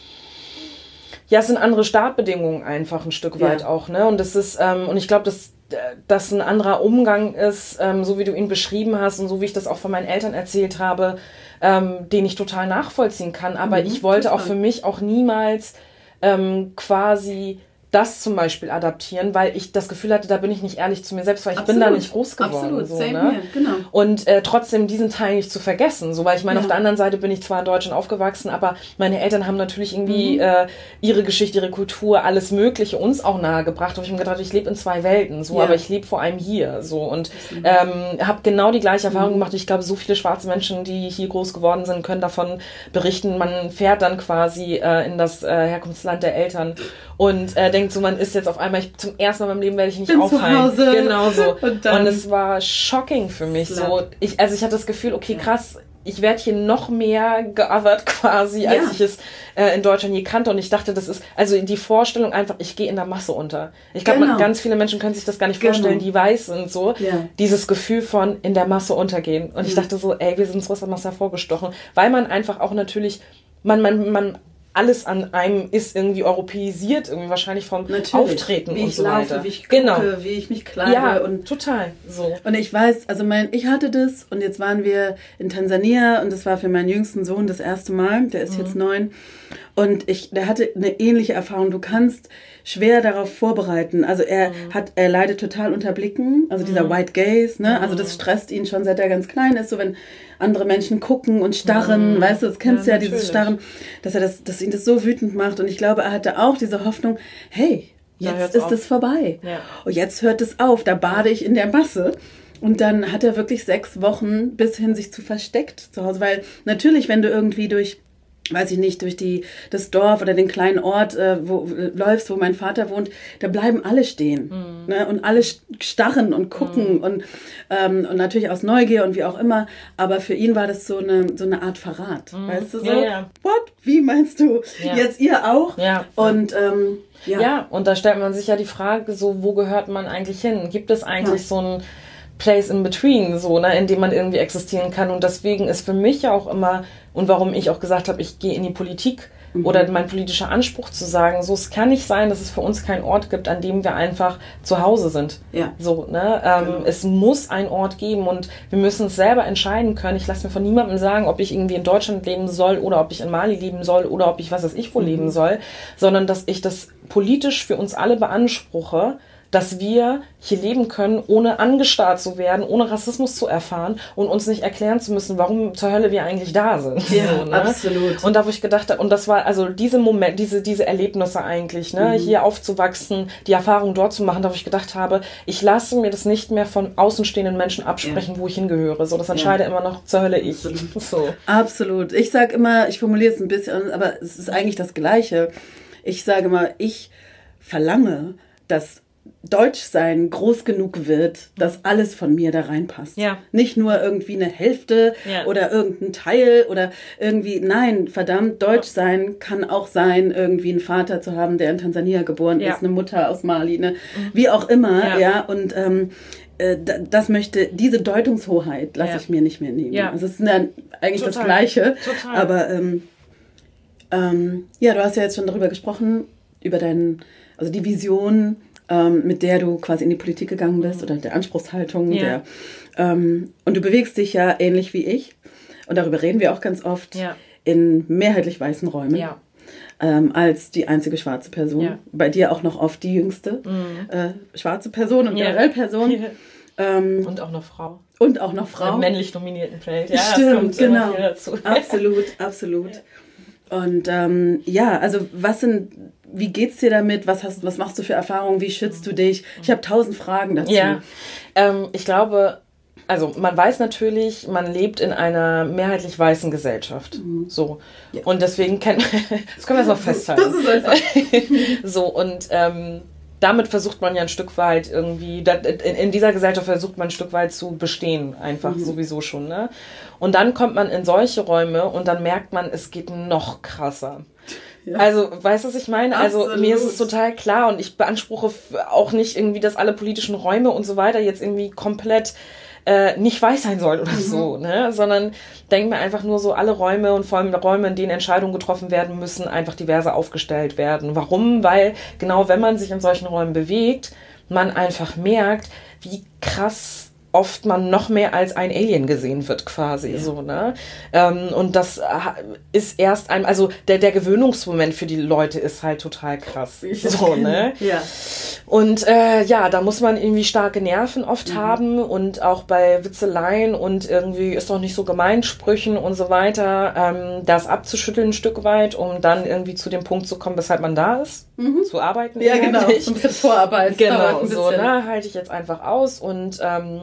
C: ja, es sind andere Startbedingungen einfach ein Stück weit ja. auch, ne? Und das ist, ähm, und ich glaube, dass das ein anderer Umgang ist, ähm, so wie du ihn beschrieben hast und so wie ich das auch von meinen Eltern erzählt habe, ähm, den ich total nachvollziehen kann. Aber mhm, ich wollte total. auch für mich auch niemals ähm, quasi das zum Beispiel adaptieren, weil ich das Gefühl hatte, da bin ich nicht ehrlich zu mir selbst, weil ich
D: Absolut.
C: bin da nicht groß geworden.
D: Absolut,
C: so,
D: same
C: ne?
D: here, genau.
C: Und äh, trotzdem diesen Teil nicht zu vergessen, so, weil ich meine, ja. auf der anderen Seite bin ich zwar in Deutschland aufgewachsen, aber meine Eltern haben natürlich irgendwie mhm. äh, ihre Geschichte, ihre Kultur, alles Mögliche uns auch nahegebracht. Und ich habe mir gedacht, ich lebe in zwei Welten, so, ja. aber ich lebe vor allem hier, so, und ähm, habe genau die gleiche Erfahrung mhm. gemacht. Ich glaube, so viele schwarze Menschen, die hier groß geworden sind, können davon berichten. Man fährt dann quasi äh, in das äh, Herkunftsland der Eltern und äh, denkt so, man ist jetzt auf einmal, ich, zum ersten Mal in meinem Leben werde ich nicht
D: bin
C: auffallen.
D: Zu Hause.
C: Genau so.
D: Und, dann
C: und es war shocking für mich.
D: Slap.
C: So, ich, also ich hatte das Gefühl, okay, krass, ich werde hier noch mehr geothert quasi, als
D: ja.
C: ich es äh, in Deutschland je kannte. Und ich dachte, das ist, also die Vorstellung einfach, ich gehe in der Masse unter. Ich glaube,
D: genau.
C: ganz viele Menschen können sich das gar nicht vorstellen,
D: genau.
C: die weiß sind so.
D: Ja.
C: Dieses Gefühl von in der Masse untergehen. Und ich
D: ja.
C: dachte so, ey, wir sind so aus der Masse hervorgestochen. Weil man einfach auch natürlich, man, man, man, alles an einem ist irgendwie europäisiert, irgendwie wahrscheinlich vom
D: Natürlich.
C: Auftreten
D: wie
C: und
D: ich
C: so
D: laufe,
C: weiter.
D: Wie ich gucke,
C: genau.
D: wie ich mich kleide.
C: Ja,
D: und
C: total. So.
D: Und ich weiß, also mein, ich hatte das und jetzt waren wir in Tansania und das war für meinen jüngsten Sohn das erste Mal, der ist mhm. jetzt neun. Und ich, der hatte eine ähnliche Erfahrung. Du kannst schwer darauf vorbereiten. Also er mhm. hat, er leidet total unter Blicken, also dieser mhm. White Gaze, ne? Also das stresst ihn schon seit er ganz klein ist, so wenn andere Menschen gucken und starren, mhm. weißt du, das kennst ja, du ja, dieses Starren, dass er das, dass ihn das so wütend macht. Und ich glaube, er hatte auch diese Hoffnung, hey, jetzt ist es vorbei.
C: Ja.
D: Und jetzt hört es auf, da bade ich in der Masse. Und dann hat er wirklich sechs Wochen bis hin sich zu versteckt zu Hause. Weil natürlich, wenn du irgendwie durch, weiß ich nicht, durch die, das Dorf oder den kleinen Ort äh, wo, äh, läufst, wo mein Vater wohnt, da bleiben alle stehen. Mm. Ne? Und alle starren und gucken mm. und, ähm, und natürlich aus Neugier und wie auch immer. Aber für ihn war das so eine, so eine Art Verrat. Mm. Weißt du so?
C: Ja, ja.
D: What? Wie meinst du? Ja. Jetzt ihr auch?
C: Ja.
D: Und ähm, ja.
C: ja, und da stellt man sich ja die Frage, so, wo gehört man eigentlich hin? Gibt es eigentlich ja. so ein Place in between, so, ne, in dem man irgendwie existieren kann? Und deswegen ist für mich ja auch immer, und warum ich auch gesagt habe, ich gehe in die Politik mhm. oder mein politischer Anspruch zu sagen, so, es kann nicht sein, dass es für uns keinen Ort gibt, an dem wir einfach zu Hause sind.
D: Ja.
C: So, ne, ähm, genau. Es muss einen Ort geben und wir müssen es selber entscheiden können. Ich lasse mir von niemandem sagen, ob ich irgendwie in Deutschland leben soll oder ob ich in Mali leben soll oder ob ich was weiß ich wo mhm. leben soll, sondern dass ich das politisch für uns alle beanspruche, dass wir hier leben können, ohne angestarrt zu werden, ohne Rassismus zu erfahren und uns nicht erklären zu müssen, warum zur Hölle wir eigentlich da sind.
D: Ja,
C: so, ne?
D: Absolut.
C: Und da, wo ich gedacht habe, und das war also diese Moment, diese, diese Erlebnisse eigentlich, ne, mhm. hier aufzuwachsen, die Erfahrung dort zu machen, da wo ich gedacht habe, ich lasse mir das nicht mehr von außenstehenden Menschen absprechen, ja. wo ich hingehöre. So, das entscheide ja. immer noch zur Hölle ich.
D: Absolut.
C: So.
D: Absolut. Ich sage immer, ich formuliere es ein bisschen, aber es ist eigentlich das Gleiche. Ich sage immer, ich verlange, dass Deutschsein groß genug wird, dass alles von mir da reinpasst.
C: Ja.
D: Nicht nur irgendwie eine Hälfte ja. oder irgendein Teil oder irgendwie, nein, verdammt, Deutschsein kann auch sein, irgendwie einen Vater zu haben, der in Tansania geboren
C: ja.
D: ist, eine Mutter aus Mali, ne? Mhm. Wie auch immer, ja, ja und ähm, äh, das möchte, diese Deutungshoheit lasse ja. ich mir nicht mehr nehmen.
C: Ja.
D: Also es ist ja eigentlich Total. das Gleiche,
C: Total.
D: aber ähm, ähm, ja, du hast ja jetzt schon darüber gesprochen, über deinen, also die Vision, Ähm, mit der du quasi in die Politik gegangen bist mhm. oder der Anspruchshaltung.
C: Ja.
D: Der, ähm, und du bewegst dich ja ähnlich wie ich, und darüber reden wir auch ganz oft,
C: ja.
D: in mehrheitlich weißen Räumen
C: ja.
D: ähm, als die einzige schwarze Person.
C: Ja.
D: Bei dir auch noch oft die jüngste
C: mhm.
D: äh, schwarze Person und
C: ja.
D: generell Person.
C: Ja.
D: Ähm,
C: und auch noch Frau.
D: Und auch noch Frau.
C: Im männlich dominierten Feld. Ja,
D: Stimmt,
C: das kommt
D: genau.
C: immer wieder dazu.
D: Absolut, absolut. Ja. Und ähm, ja, also was sind... Wie geht's dir damit? Was hast, was machst du für Erfahrungen? Wie schützt du dich? Ich habe tausend Fragen dazu.
C: Ja, ähm, ich glaube, also man weiß natürlich, man lebt in einer mehrheitlich weißen Gesellschaft. Mhm. So. Ja. Und deswegen kennt das können wir jetzt noch festhalten.
D: Das ist einfach.
C: So, und ähm, damit versucht man ja ein Stück weit irgendwie, in, in dieser Gesellschaft versucht man ein Stück weit zu bestehen, einfach mhm. sowieso schon, ne? Und dann kommt man in solche Räume und dann merkt man, es geht noch krasser. Ja. Also, weißt du, was ich meine? Absolut. Also, mir ist es total klar und ich beanspruche auch nicht irgendwie, dass alle politischen Räume und so weiter jetzt irgendwie komplett äh, nicht weiß sein sollen oder mhm. so, ne? Sondern denke mir einfach nur so, alle Räume und vor allem Räume, in denen Entscheidungen getroffen werden müssen, einfach diverser aufgestellt werden. Warum? Weil genau wenn man sich in solchen Räumen bewegt, man einfach merkt, wie krass oft man noch mehr als ein Alien gesehen wird, quasi, ja. so, ne? Ähm, und das ist erst ein, also der, der Gewöhnungsmoment für die Leute ist halt total krass. So, ne?
D: Ja.
C: Und äh, ja, da muss man irgendwie starke Nerven oft mhm. haben und auch bei Witzeleien und irgendwie ist doch nicht so Gemeinsprüchen und so weiter, ähm, das abzuschütteln ein Stück weit, um dann irgendwie zu dem Punkt zu kommen, weshalb man da ist, mhm. zu arbeiten.
D: Ja, genau, zum Vorarbeit.
C: Genau, so, ne? Halte ich jetzt einfach aus und ähm,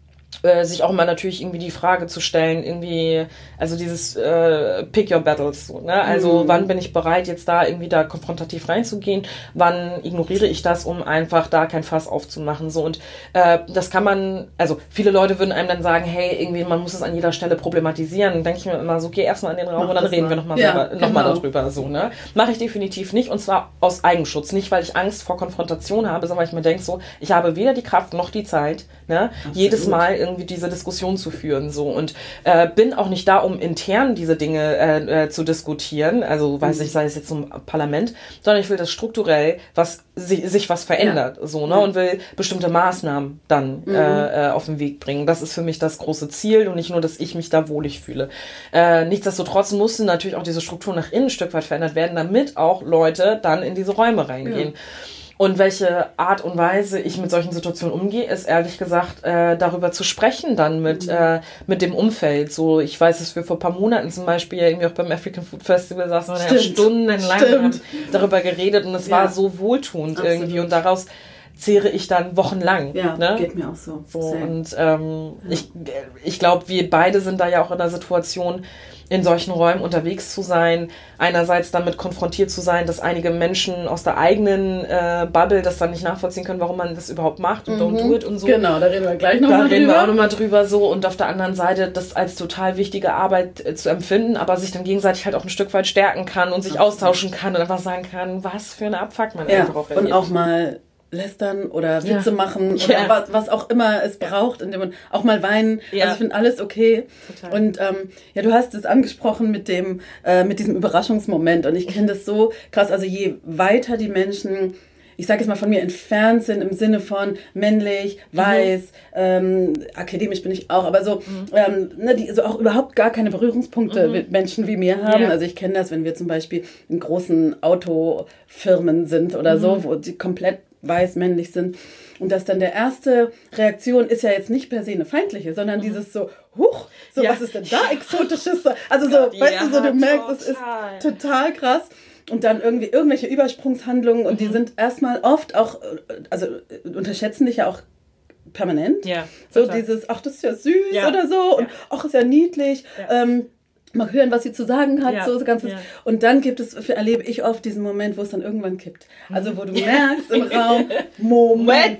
C: Äh, sich auch mal natürlich irgendwie die Frage zu stellen, irgendwie, also dieses äh, Pick your battles, so, ne? Also mm. wann bin ich bereit, jetzt da irgendwie da konfrontativ reinzugehen, wann ignoriere ich das, um einfach da kein Fass aufzumachen, so, und äh, das kann man, also viele Leute würden einem dann sagen, hey, irgendwie, man muss es an jeder Stelle problematisieren, dann denke ich mir immer so, geh erstmal in den Raum Mach und dann reden mal. wir nochmal ja, noch genau. darüber, so, ne? Mache ich definitiv nicht, und zwar aus Eigenschutz, nicht weil ich Angst vor Konfrontation habe, sondern weil ich mir denke so, ich habe weder die Kraft noch die Zeit, ne? Absolut. Jedes Mal irgendwie diese Diskussion zu führen, so, und äh, bin auch nicht da, um intern diese Dinge äh, äh, zu diskutieren, also weiß ich, sei es jetzt zum Parlament, sondern ich will, dass strukturell was sich, sich was verändert, ja. so, ne, und will bestimmte Maßnahmen dann mhm. äh, auf den Weg bringen. Das ist für mich das große Ziel und nicht nur, dass ich mich da wohlig fühle. Äh, nichtsdestotrotz mussten natürlich auch diese Strukturen nach innen ein Stück weit verändert werden, damit auch Leute dann in diese Räume reingehen. Ja. Und welche Art und Weise ich mit solchen Situationen umgehe, ist ehrlich gesagt äh, darüber zu sprechen dann mit mhm. äh, mit dem Umfeld. So, ich weiß, dass wir vor ein paar Monaten zum Beispiel irgendwie auch beim African Food Festival saßen und ja stundenlang haben darüber geredet und es ja. war so wohltuend Absolut. irgendwie und daraus zehre ich dann wochenlang.
D: Ja,
C: ne?
D: Geht mir auch so.
C: so und ähm, ja. ich, ich glaube, wir beide sind da ja auch in der Situation, in solchen Räumen unterwegs zu sein, einerseits damit konfrontiert zu sein, dass einige Menschen aus der eigenen äh, Bubble das dann nicht nachvollziehen können, warum man das überhaupt macht und mhm. don't do it und so.
D: Genau, da reden wir gleich nochmal drüber.
C: Da reden wir auch nochmal drüber so, und auf der anderen Seite das als total wichtige Arbeit äh, zu empfinden, aber sich dann gegenseitig halt auch ein Stück weit stärken kann und sich Absolut. austauschen kann und einfach sagen kann, was für eine Abfuck man
D: ja,
C: einfach auch erlebt.
D: Und auch mal lästern oder Witze ja. machen oder ja. was, was auch immer es braucht, in dem, auch mal weinen. Ja. Also ich finde alles okay. Total. Und ähm, ja, du hast es angesprochen mit dem, äh, mit diesem Überraschungsmoment, und ich kenne das so krass. Also je weiter die Menschen, ich sage jetzt mal, von mir entfernt sind im Sinne von männlich, weiß, mhm. ähm, akademisch bin ich auch, aber so, mhm. ähm, ne, die so auch überhaupt gar keine Berührungspunkte mhm. mit Menschen wie mir haben. Ja. Also ich kenne das, wenn wir zum Beispiel in großen Autofirmen sind oder mhm. so, wo die komplett weiß, männlich sind. Und dass dann der erste Reaktion ist ja jetzt nicht per se eine feindliche, sondern mhm. dieses so, huch, so ja. was ist denn da Exotisches? Also so, Gott, weißt ja, du, so du merkst, es ist total krass. Und dann irgendwie irgendwelche Übersprungshandlungen, und mhm. die sind erstmal oft auch, also unterschätzen dich ja auch permanent. Ja, so dieses, ach, das ist ja süß ja. oder so, und ach, ja. ist ja niedlich. Ja. Ähm, mal hören, was sie zu sagen hat, ja, so ganz ja. Und dann gibt es, erlebe ich oft diesen Moment, wo es dann irgendwann kippt. Also wo du merkst im Raum, Moment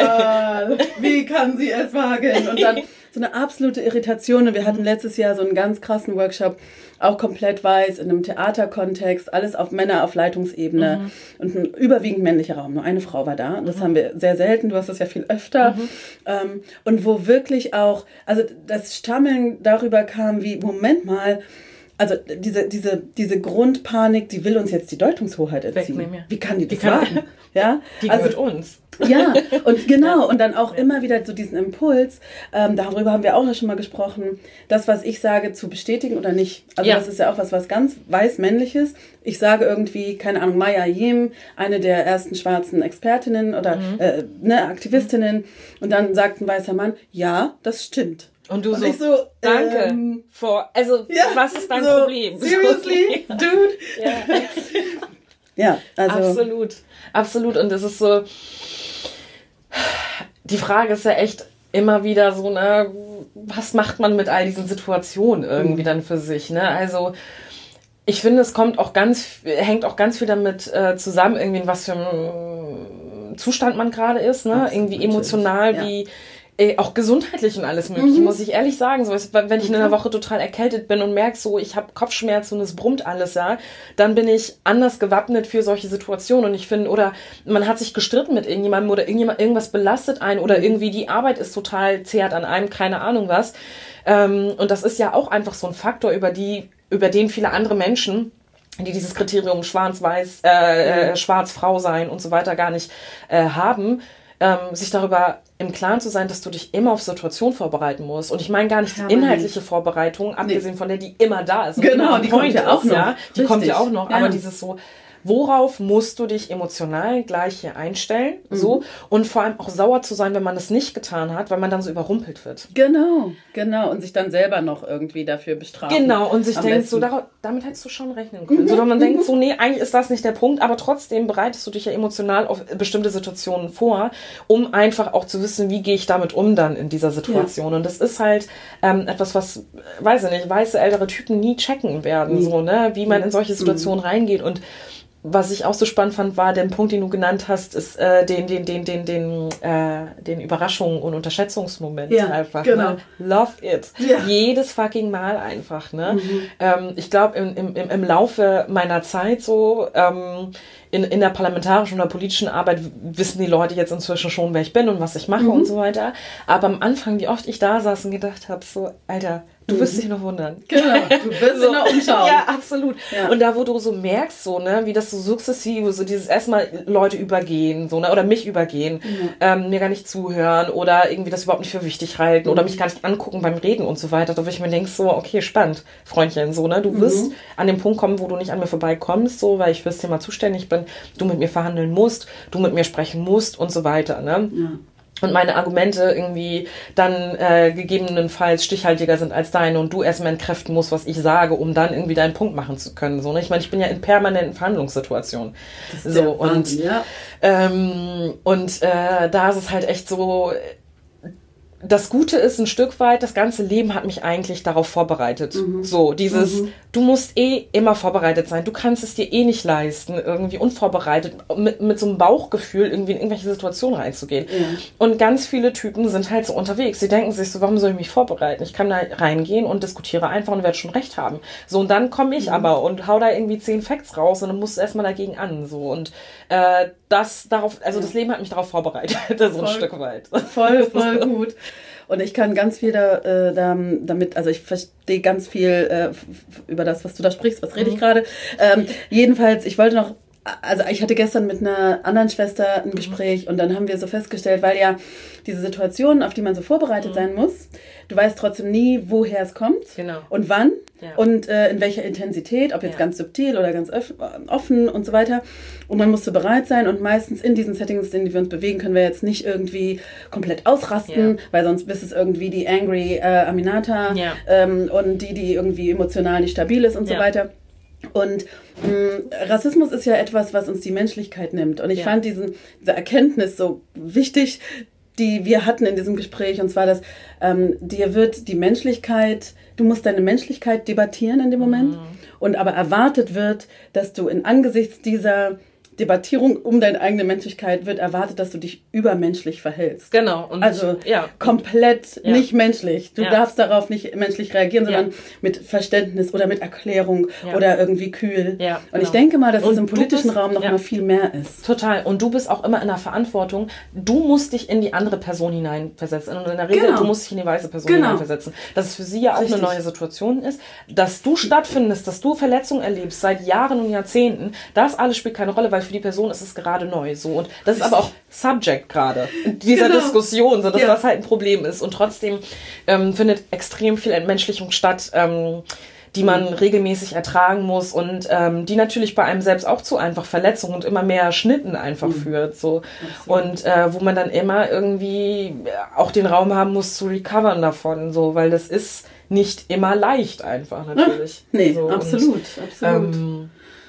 D: mal, wie kann sie es wagen? Und dann so eine absolute Irritation. Und wir hatten letztes Jahr so einen ganz krassen Workshop, auch komplett weiß, in einem Theaterkontext, alles auf Männer auf Leitungsebene mhm. und ein überwiegend männlicher Raum. Nur eine Frau war da. Das mhm. haben wir sehr selten. Du hast das ja viel öfter. Mhm. Ähm, und wo wirklich auch, also das Stammeln darüber kam wie, Moment mal, also diese, diese, diese Grundpanik, die will uns jetzt die Deutungshoheit erziehen. Wegnehmen, ja. Wie kann die das sagen? Ja?
C: Die
D: also,
C: gehört uns.
D: Ja, und genau, ja. und dann auch ja. immer wieder so diesen Impuls, ähm, darüber haben wir auch schon mal gesprochen, das, was ich sage, zu bestätigen oder nicht. Also ja. das ist ja auch was, was ganz weiß-männliches. Ich sage irgendwie, keine Ahnung, Maya Yim, eine der ersten schwarzen Expertinnen oder mhm. äh, ne, Aktivistinnen, und dann sagt ein weißer Mann, ja, das stimmt.
C: Und du
D: und
C: so,
D: ich so,
C: danke,
D: ähm,
C: for, also ja, was ist dein
D: so,
C: Problem?
D: Seriously, dude? Ja. ja, also.
C: Absolut, absolut. Und es ist so, die Frage ist ja echt immer wieder so, ne, was macht man mit all diesen Situationen irgendwie mhm. dann für sich, ne? Also ich finde, es kommt auch ganz, hängt auch ganz viel damit äh, zusammen, irgendwie in was für einem Zustand man gerade ist, ne?
D: Absolut,
C: irgendwie emotional,
D: ja.
C: wie äh, auch gesundheitlich und alles mögliche,
D: Mhm.
C: muss ich ehrlich sagen. So, wenn ich in einer
D: Okay.
C: Woche total erkältet bin und merke so, ich habe Kopfschmerzen und es brummt alles, ja, dann bin ich anders gewappnet für solche Situationen. Und ich finde, oder man hat sich gestritten mit irgendjemandem oder irgendjemand, irgendwas belastet einen oder
D: Mhm.
C: irgendwie die Arbeit ist total zehrt an einem, keine Ahnung was. Ähm, und das ist ja auch einfach so ein Faktor, über die, über den viele andere Menschen, die dieses Kriterium schwarz-weiß, äh, äh, schwarz-Frau sein und so weiter gar nicht äh, haben, ähm, sich darüber im Klaren zu sein, dass du dich immer auf Situationen vorbereiten musst. Und ich meine gar nicht die
D: Permanent.
C: inhaltliche Vorbereitung, abgesehen von der, die immer da ist. und
D: Genau,
C: immer on
D: die kommt
C: point
D: ja auch
C: ist,
D: noch.
C: Ja? Die kommt ja
D: Richtig.
C: auch noch.
D: Ja.
C: Aber dieses so, worauf musst du dich emotional gleich hier einstellen?
D: Mhm.
C: So. Und vor allem auch sauer zu sein, wenn man es nicht getan hat, weil man dann so überrumpelt wird.
D: Genau, genau. Und sich dann selber noch irgendwie dafür bestrafen.
C: Genau, und sich
D: Am
C: denkt,
D: besten.
C: so, darauf, damit hättest du schon rechnen können. So, man denkt so, nee, eigentlich ist das nicht der Punkt, aber trotzdem bereitest du dich ja emotional auf bestimmte Situationen vor, um einfach auch zu wissen, wie gehe ich damit um dann in dieser Situation. Und das ist halt ähm, etwas, was, weiß ich nicht, weiße ältere Typen nie checken werden,
D: Nie.
C: so, ne, wie man in solche Situationen reingeht. Und was ich auch so spannend fand, war der Punkt, den du genannt hast, ist äh, den, den, den, den, den, äh, den Überraschungen und Unterschätzungsmoment
D: Ja,
C: einfach.
D: genau.
C: Ne? Love it.
D: Ja.
C: Jedes fucking Mal einfach. Ne? Ähm, ich glaube, im, im, im Laufe meiner Zeit so ähm, in, in der parlamentarischen oder politischen Arbeit wissen die Leute jetzt inzwischen schon, wer ich bin und was ich mache und so weiter. Aber am Anfang, wie oft ich da saß und gedacht habe, so, Alter, du wirst dich noch wundern.
D: Genau, du wirst
C: So.
D: in der Umschau.
C: Ja, absolut.
D: Ja.
C: Und da, wo du so merkst, so, ne, wie das so sukzessive, so dieses erstmal Leute übergehen, so, ne, oder mich übergehen, ähm, mir gar nicht zuhören oder irgendwie das überhaupt nicht für wichtig halten oder mich gar nicht angucken beim Reden und so weiter, da wo ich mir denke, so, okay, spannend, Freundchen, so, ne, du wirst an den Punkt kommen, wo du nicht an mir vorbeikommst, so, weil ich fürs Thema zuständig bin, du mit mir verhandeln musst, du mit mir sprechen musst und so weiter, ne.
D: Ja.
C: Und meine Argumente irgendwie dann äh, gegebenenfalls stichhaltiger sind als deine und du erstmal entkräften musst, was ich sage, um dann irgendwie deinen Punkt machen zu können. So, ne? Ich meine, ich bin ja in permanenten Verhandlungssituationen.
D: Das ist
C: So,
D: der
C: und
D: Wahnsinn, ja.
C: ähm, und äh, da ist es halt echt so, das Gute ist ein Stück weit, das ganze Leben hat mich eigentlich darauf vorbereitet. So, dieses, du musst eh immer vorbereitet sein. Du kannst es dir eh nicht leisten, irgendwie unvorbereitet, mit, mit so einem Bauchgefühl irgendwie in irgendwelche Situationen reinzugehen.
D: Ja.
C: Und ganz viele Typen sind halt so unterwegs. Sie denken sich so, warum soll ich mich vorbereiten? Ich kann da reingehen und diskutiere einfach und werde schon recht haben. So, und dann komme ich aber und hau da irgendwie zehn Facts raus und dann musst du erstmal dagegen an. So, und äh, das darauf, also das Leben hat mich darauf vorbereitet, so ein
D: Voll.
C: Stück weit.
D: Voll, voll gut. Und ich kann ganz viel da, äh, da, damit, also ich verstehe ganz viel äh, f- über das, was du da sprichst, was rede ich gerade. Ähm, jedenfalls, ich wollte noch, also ich hatte gestern mit einer anderen Schwester ein Gespräch und dann haben wir so festgestellt, weil ja diese Situationen, auf die man so vorbereitet sein muss, du weißt trotzdem nie, woher es kommt
C: Genau.
D: und wann
C: Ja.
D: und äh, in welcher Intensität, ob jetzt
C: Ja.
D: ganz subtil oder ganz öff- offen und so weiter. Und man musste bereit sein und meistens in diesen Settings, in denen wir uns bewegen, können wir jetzt nicht irgendwie komplett ausrasten,
C: Ja.
D: weil sonst bist es irgendwie die angry äh, Aminata
C: Ja.
D: ähm, und die, die irgendwie emotional nicht stabil ist und so
C: Ja.
D: weiter. Und mh, Rassismus ist ja etwas, was uns die Menschlichkeit nimmt. Und ich
C: Ja.
D: fand diesen, diese Erkenntnis so wichtig, die wir hatten in diesem Gespräch. Und zwar, dass ähm, dir wird die Menschlichkeit, du musst deine Menschlichkeit debattieren in dem Moment.
C: Mhm.
D: Und aber erwartet wird, dass du in angesichts dieser Debattierung um deine eigene Menschlichkeit wird erwartet, dass du dich übermenschlich verhältst.
C: Genau. Und
D: Also
C: ja.
D: komplett
C: Ja.
D: nicht menschlich. Du
C: Ja.
D: darfst darauf nicht menschlich reagieren,
C: Ja.
D: sondern mit Verständnis oder mit Erklärung
C: Ja.
D: oder irgendwie kühl.
C: Ja,
D: Und ich
C: genau.
D: denke mal, dass
C: Und
D: es im
C: du
D: politischen
C: bist-
D: Raum noch
C: ja.
D: mal viel mehr ist.
C: Total. Und du bist auch immer in der Verantwortung. Du musst dich in die andere Person hineinversetzen. Und in der Regel,
D: Genau.
C: du musst dich in die weiße Person
D: Genau.
C: hineinversetzen. Dass es für sie ja auch
D: Richtig.
C: eine neue Situation ist. Dass du stattfindest, dass du Verletzungen erlebst seit Jahren und Jahrzehnten. Das alles spielt keine Rolle, weil für die Person ist es gerade neu. So. Und das ist aber auch Subject gerade in dieser
D: Genau.
C: Diskussion, so dass
D: Ja.
C: das halt ein Problem ist. Und trotzdem ähm, findet extrem viel Entmenschlichung statt. Ähm, die man regelmäßig ertragen muss und ähm, die natürlich bei einem selbst auch zu einfach Verletzungen und immer mehr Schnitten einfach führt. So. Und äh, wo man dann immer irgendwie auch den Raum haben muss zu recovern davon, so, weil das ist nicht immer leicht einfach natürlich.
D: Nee,
C: so,
D: absolut,
C: und,
D: absolut.
C: Ähm,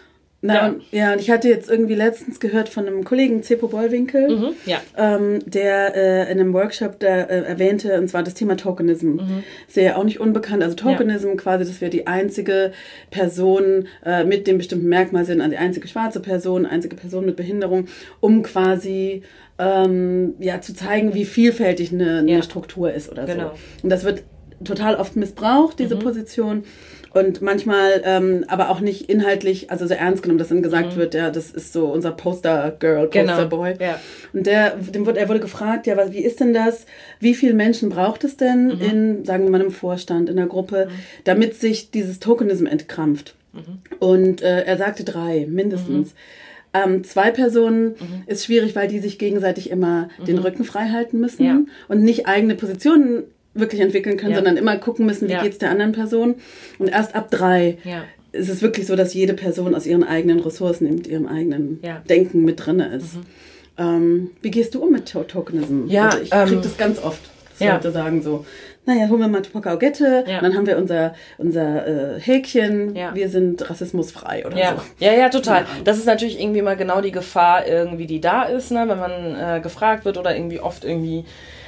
D: Na,
C: Ja.
D: Und, ja, und ich hatte jetzt irgendwie letztens gehört von einem Kollegen, Zeppo Bollwinkel,
C: Mhm, ja.
D: ähm, der äh, in einem Workshop da äh, erwähnte, und zwar das Thema Tokenism.
C: Mhm.
D: Ist ja auch nicht unbekannt. Also Tokenism quasi, dass wir die einzige Person äh, mit dem bestimmten Merkmal sind, also die einzige schwarze Person, einzige Person mit Behinderung, um quasi ähm, ja, zu zeigen, wie vielfältig eine, eine
C: Ja.
D: Struktur ist oder
C: Genau.
D: so. Und das wird total oft missbraucht, diese
C: Mhm.
D: Position. Und manchmal ähm, aber auch nicht inhaltlich, also so ernst genommen, dass dann gesagt
C: Mhm.
D: wird, ja, das ist so unser Poster-Girl,
C: Genau.
D: Poster-Boy.
C: Ja.
D: Und der, dem wurde, er wurde gefragt, ja, was, wie ist denn das? Wie viele Menschen braucht es denn
C: Mhm.
D: in, sagen wir mal, einem Vorstand, in der Gruppe,
C: Mhm.
D: damit sich dieses Tokenism entkrampft?
C: Mhm.
D: Und äh, er sagte drei, mindestens. Ähm, zwei Personen
C: Mhm.
D: ist schwierig, weil die sich gegenseitig immer den
C: Mhm.
D: Rücken frei halten müssen
C: Ja.
D: und nicht eigene Positionen wirklich entwickeln können,
C: Ja.
D: sondern immer gucken müssen, wie
C: Ja.
D: geht's der anderen Person. Und erst ab drei
C: Ja.
D: ist es wirklich so, dass jede Person aus ihren eigenen Ressourcen, mit ihrem eigenen
C: Ja.
D: Denken mit drin ist.
C: Mhm.
D: Ähm, wie gehst du um mit to Tokenism?
C: Ja,
D: also ich
C: ähm,
D: krieg das ganz oft, dass
C: ja.
D: Leute sagen so, naja, holen wir mal Tupac Augette,
C: Ja.
D: und dann haben wir unser, unser äh, Häkchen,
C: Ja.
D: wir sind rassismusfrei oder
C: Ja.
D: so.
C: ja, ja, total.
D: Ja.
C: Das ist natürlich irgendwie mal genau die Gefahr, irgendwie, die da ist, ne, wenn man äh, gefragt wird oder irgendwie oft irgendwie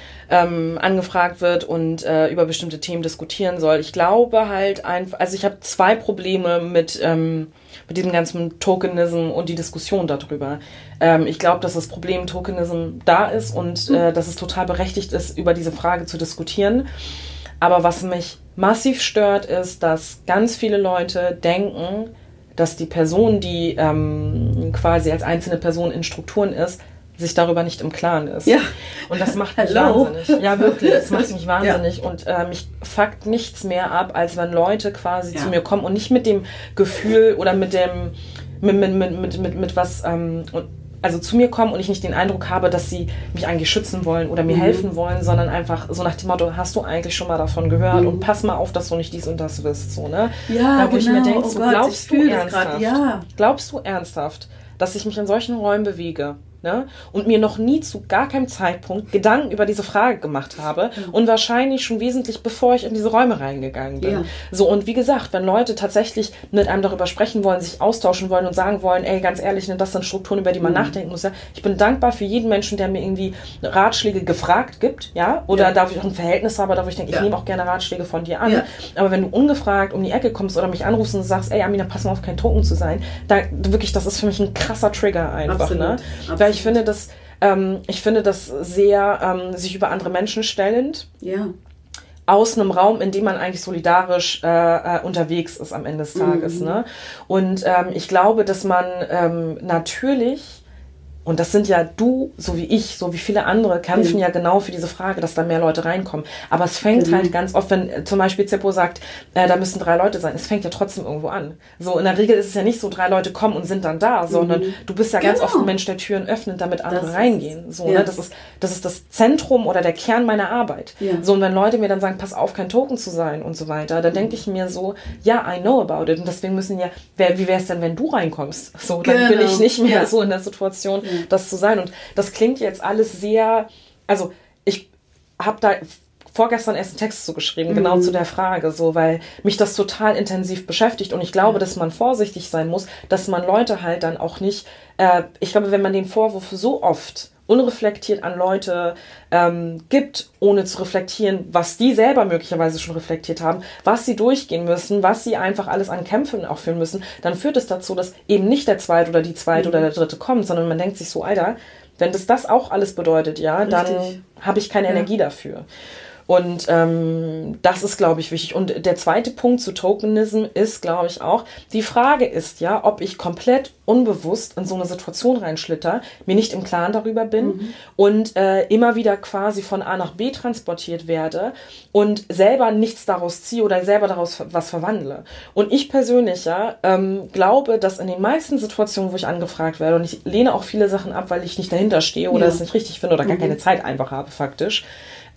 C: ähm, angefragt wird und äh, über bestimmte Themen diskutieren soll. Ich glaube halt einfach, also ich habe zwei Probleme mit, ähm, mit diesem ganzen Tokenism und die Diskussion darüber. Ähm, ich glaube, dass das Problem Tokenism da ist und äh, dass es total berechtigt ist, über diese Frage zu diskutieren. Aber was mich massiv stört, ist, dass ganz viele Leute denken, dass die Person, die ähm, quasi als einzelne Person in Strukturen ist, sich darüber nicht im Klaren ist.
D: Ja.
C: Und das macht mich
D: Hello.
C: wahnsinnig. Ja, wirklich, das macht mich wahnsinnig. Und äh, mich fuckt nichts mehr ab, als wenn Leute quasi
D: Ja.
C: zu mir kommen und nicht mit dem Gefühl oder mit dem, mit, mit, mit, mit, mit, mit was, ähm, und, also zu mir kommen und ich nicht den Eindruck habe, dass sie mich eigentlich schützen wollen oder mir
D: Mhm.
C: helfen wollen, sondern einfach so nach dem Motto, hast du eigentlich schon mal davon gehört
D: Mhm.
C: und pass mal auf, dass du nicht dies und das wirst, so, ne?
D: Ja,
C: da, wo ich
D: genau.
C: mir denke,
D: Oh
C: so,
D: Gott,
C: glaubst
D: ich
C: du
D: fühl das
C: ernsthaft,
D: grad, ja.
C: glaubst du ernsthaft, dass ich mich in solchen Räumen bewege, ne? Und mir noch nie zu gar keinem Zeitpunkt Gedanken über diese Frage gemacht habe und wahrscheinlich schon wesentlich bevor ich in diese Räume reingegangen bin.
D: Ja.
C: So, und wie gesagt, wenn Leute tatsächlich mit einem darüber sprechen wollen, sich austauschen wollen und sagen wollen, ey, ganz ehrlich, ne, das sind Strukturen, über die man
D: Mhm.
C: nachdenken muss, ja. Ich bin dankbar für jeden Menschen, der mir irgendwie Ratschläge gefragt gibt, ja, oder
D: Ja.
C: da wo ich auch ein Verhältnis habe, da wo ich denke, ich
D: Ja.
C: nehme auch gerne Ratschläge von dir an.
D: Ja.
C: Aber wenn du ungefragt um die Ecke kommst oder mich anrufst und sagst, ey, Amina, pass mal auf, kein Token zu sein, da wirklich, das ist für mich ein krasser Trigger einfach,
D: Absolut.
C: ne?
D: Absolut.
C: Weil ich finde, dass ähm, ich finde das sehr ähm, sich über andere Menschen stellend
D: Ja.
C: aus einem Raum, in dem man eigentlich solidarisch äh, äh, unterwegs ist am Ende des Tages.
D: Mhm.
C: Ne? Und ähm, ich glaube, dass man ähm, natürlich, und das sind ja du, so wie ich, so wie viele andere, kämpfen
D: Mhm.
C: ja genau für diese Frage, dass da mehr Leute reinkommen. Aber es fängt
D: Genau.
C: halt ganz oft, wenn äh, zum Beispiel Zeppo sagt, äh, da müssen drei Leute sein, es fängt ja trotzdem irgendwo an. So, in der Regel ist es ja nicht so, drei Leute kommen und sind dann da, sondern du bist ja ganz
D: Genau.
C: oft ein Mensch, der Türen öffnet, damit andere
D: Das ist
C: reingehen.
D: es.
C: So,
D: Ja.
C: ne? Das ist, das ist das Zentrum oder der Kern meiner Arbeit.
D: Ja.
C: So, und wenn Leute mir dann sagen, pass auf, kein Token zu sein und so weiter, dann denke ich mir so, ja, I know about it. Und deswegen müssen ja, wer, wie wäre es denn, wenn du reinkommst? So, dann bin
D: Genau.
C: ich nicht mehr
D: Ja.
C: so in der Situation, das zu sein. Und das klingt jetzt alles sehr, also ich habe da vorgestern erst einen Text zugeschrieben, genau
D: Mhm.
C: zu der Frage, so, weil mich das total intensiv beschäftigt und ich glaube, dass man vorsichtig sein muss, dass man Leute halt dann auch nicht, äh, ich glaube, wenn man den Vorwurf so oft unreflektiert an Leute ähm, gibt, ohne zu reflektieren, was die selber möglicherweise schon reflektiert haben, was sie durchgehen müssen, was sie einfach alles an Kämpfen auch führen müssen, dann führt es dazu, dass eben nicht der Zweite oder die Zweite
D: Mhm.
C: oder der Dritte kommt, sondern man denkt sich so, Alter, wenn das das auch alles bedeutet, ja, dann
D: Richtig.
C: habe ich keine
D: Ja.
C: Energie dafür. Und ähm, das ist, glaube ich, wichtig. Und der zweite Punkt zu Tokenism ist, glaube ich, auch, die Frage ist ja, ob ich komplett unbewusst in so eine Situation reinschlitter, mir nicht im Klaren darüber bin
D: Mhm.
C: und äh, immer wieder quasi von A nach B transportiert werde und selber nichts daraus ziehe oder selber daraus was verwandle. Und ich persönlich ja ähm, glaube, dass in den meisten Situationen, wo ich angefragt werde, und ich lehne auch viele Sachen ab, weil ich nicht dahinter stehe oder
D: Ja.
C: es nicht richtig finde oder gar
D: Mhm.
C: keine Zeit einfach habe, faktisch,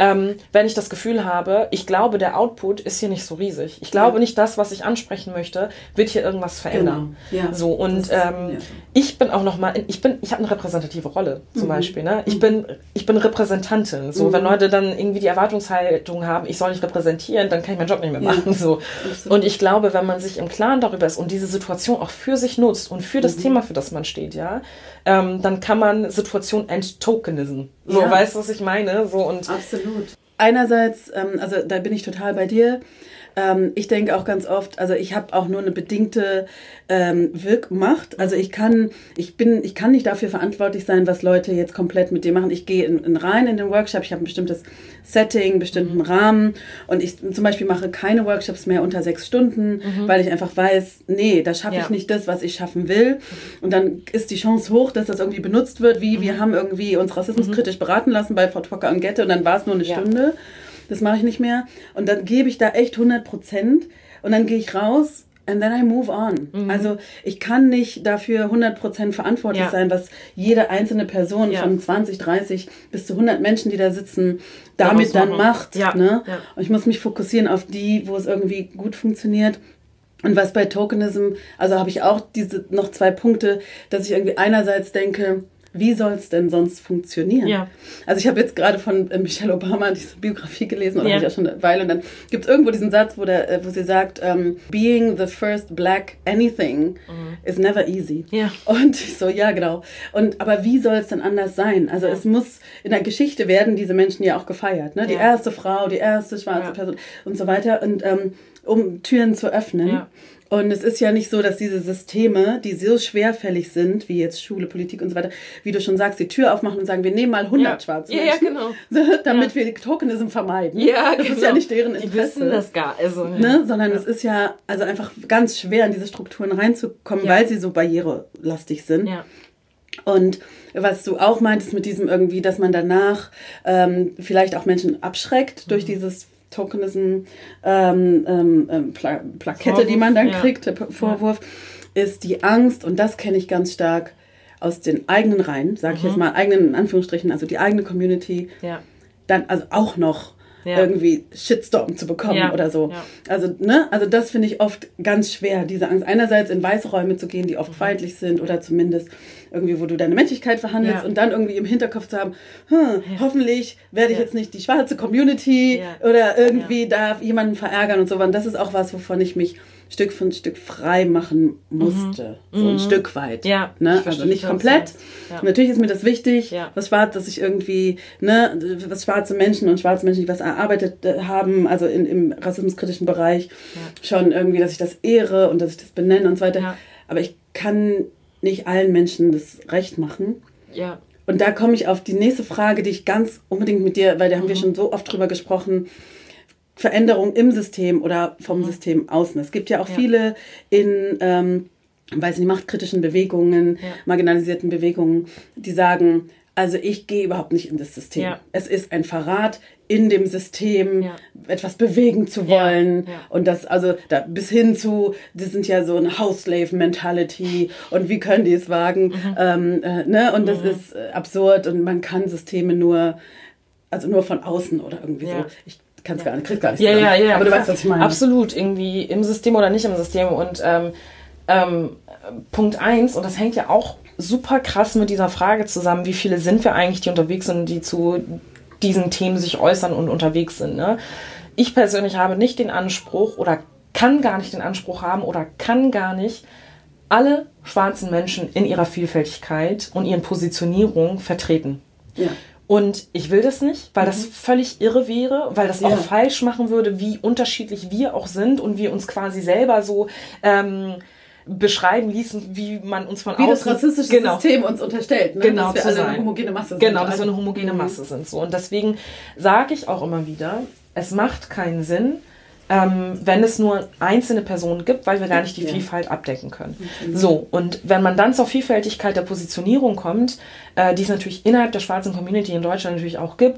C: ähm, wenn ich das Gefühl habe, ich glaube, der Output ist hier nicht so riesig. Ich glaube ja. nicht, das, was ich ansprechen möchte, wird hier irgendwas verändern. Genau. Ja. So, und ist, ähm, ja. ich bin auch nochmal, ich bin, ich habe eine repräsentative Rolle, zum mhm. Beispiel. Ne? Ich, mhm. bin, ich bin Repräsentantin. So, mhm. wenn Leute dann irgendwie die Erwartungshaltung haben, ich soll nicht repräsentieren, dann kann ich meinen Job nicht mehr machen. Ja. So. Und ich glaube, wenn man sich im Klaren darüber ist und diese Situation auch für sich nutzt und für das mhm. Thema, für das man steht, ja, ähm, dann kann man Situation enttokenism. So, ja. weißt du, was ich meine? So, und
D: absolut. Einerseits, ähm, also da bin ich total bei dir. Ähm, ich denke auch ganz oft, also ich habe auch nur eine bedingte ähm, Wirkmacht. Also ich kann, ich bin, ich kann nicht dafür verantwortlich sein, was Leute jetzt komplett mit dir machen. Ich gehe in, in rein in den Workshop, ich habe ein bestimmtes Setting, einen bestimmten mhm. Rahmen und ich zum Beispiel mache keine Workshops mehr unter sechs Stunden, mhm. weil ich einfach weiß, nee, da schaffe ja. ich nicht das, was ich schaffen will. Und dann ist die Chance hoch, dass das irgendwie benutzt wird, wie mhm. wir haben irgendwie uns rassismuskritisch mhm. beraten lassen bei Frau Twocker und Gette und dann war es nur eine ja. Stunde. Das mache ich nicht mehr. Und dann gebe ich da echt hundert Prozent und dann gehe ich raus and then I move on. Mhm. Also ich kann nicht dafür hundert Prozent verantwortlich ja. sein, was jede einzelne Person ja. von zwanzig, dreißig bis zu hundert Menschen, die da sitzen, damit dann macht. Ja. Ne? Ja. Und ich muss mich fokussieren auf die, wo es irgendwie gut funktioniert. Und was bei Tokenism, also habe ich auch diese noch zwei Punkte, dass ich irgendwie einerseits denke, wie soll es denn sonst funktionieren? Ja. Also ich habe jetzt gerade von Michelle Obama diese Biografie gelesen, oder ja. habe ich ja schon eine Weile, und dann gibt es irgendwo diesen Satz, wo, der, wo sie sagt, um, being the first black anything mhm. is never easy. Ja. Und ich so, ja genau. Und, aber wie soll es denn anders sein? Also ja. es muss, in der Geschichte werden diese Menschen ja auch gefeiert. Ne? Die ja. erste Frau, die erste schwarze ja. Person und so weiter. Und um, um Türen zu öffnen. Ja. Und es ist ja nicht so, dass diese Systeme, die so schwerfällig sind, wie jetzt Schule, Politik und so weiter, wie du schon sagst, die Tür aufmachen und sagen, wir nehmen mal hundert ja. schwarze Menschen, ja, ja, genau. damit ja. wir Tokenism vermeiden. Ja, das genau. ist ja nicht deren Interesse.
C: Die wissen das gar also, ja.
D: ne? Sondern ja. es ist ja also einfach ganz schwer, in diese Strukturen reinzukommen, ja. weil sie so barrierelastig sind. Ja. Und was du auch meintest mit diesem irgendwie, dass man danach ähm, vielleicht auch Menschen abschreckt mhm. durch dieses Tokenism ähm, ähm, Pla- Plakette, Vorwurf, die man dann ja. kriegt, der Vorwurf, ja. ist die Angst, und das kenne ich ganz stark aus den eigenen Reihen, sage ich mhm. jetzt mal, eigenen in Anführungsstrichen, also die eigene Community, ja. dann also auch noch ja. irgendwie Shitstorm zu bekommen ja. oder so. Ja. Also, ne, also das finde ich oft ganz schwer, diese Angst. Einerseits in weiße Räume zu gehen, die oft mhm. feindlich sind oder zumindest irgendwie, wo du deine Menschlichkeit verhandelst ja. und dann irgendwie im Hinterkopf zu haben, hm, ja. hoffentlich werde ich ja. jetzt nicht die schwarze Community ja. oder irgendwie ja. darf jemanden verärgern und so. Und das ist auch was, wovon ich mich Stück für Stück frei machen musste. Mhm. So ein mhm. Stück weit. Ja, ne? Also nicht komplett. Ja. Natürlich ist mir das wichtig, ja. was schwarz, dass ich irgendwie, ne, was schwarze Menschen und schwarze Menschen, die was erarbeitet haben, also in, im rassismuskritischen Bereich, ja. schon irgendwie, dass ich das ehre und dass ich das benenne und so weiter. Ja. Aber ich kann nicht allen Menschen das recht machen. Ja. Und da komme ich auf die nächste Frage, die ich ganz unbedingt mit dir, weil da haben mhm. wir schon so oft drüber gesprochen, Veränderung im System oder vom mhm. System außen. Es gibt ja auch ja. viele in, ähm, weiß nicht, machtkritischen Bewegungen, ja. marginalisierten Bewegungen, die sagen, also ich gehe überhaupt nicht in das System. Ja. Es ist ein Verrat, in dem System ja. etwas bewegen zu wollen. Ja. Ja. Und das, also da, bis hin zu, das sind ja so eine House-Slave-Mentality und wie können die es wagen? Mhm. Ähm, äh, ne? Und das mhm. ist äh, absurd und man kann Systeme nur, also nur von außen oder irgendwie ja. so. Ich kann es ja. gar nicht, krieg gar nicht.
C: Ja, ja, ja.
D: Aber du weißt, was ich meine.
C: Absolut, irgendwie im System oder nicht im System. Und ähm, ähm, Punkt eins, und das hängt ja auch super krass mit dieser Frage zusammen, wie viele sind wir eigentlich, die unterwegs sind, die zu diesen Themen sich äußern und unterwegs sind. Ne? Ich persönlich habe nicht den Anspruch oder kann gar nicht den Anspruch haben oder kann gar nicht alle schwarzen Menschen in ihrer Vielfältigkeit und ihren Positionierungen vertreten. Ja. Und ich will das nicht, weil mhm. das völlig irre wäre, weil das ja. auch falsch machen würde, wie unterschiedlich wir auch sind und wir uns quasi selber so ähm, beschreiben ließen, wie man uns von
D: wie
C: außen...
D: Wie das rassistische
C: genau.
D: System uns unterstellt, ne?
C: Genau,
D: dass wir alle
C: sein.
D: eine homogene Masse sind.
C: Genau, dass wir eine homogene mhm. Masse sind. So. Und deswegen sage ich auch immer wieder, es macht keinen Sinn, ähm, wenn es nur einzelne Personen gibt, weil wir gar nicht die ja. Vielfalt abdecken können. Mhm. So, und wenn man dann zur Vielfältigkeit der Positionierung kommt, äh, die es natürlich innerhalb der schwarzen Community in Deutschland natürlich auch gibt,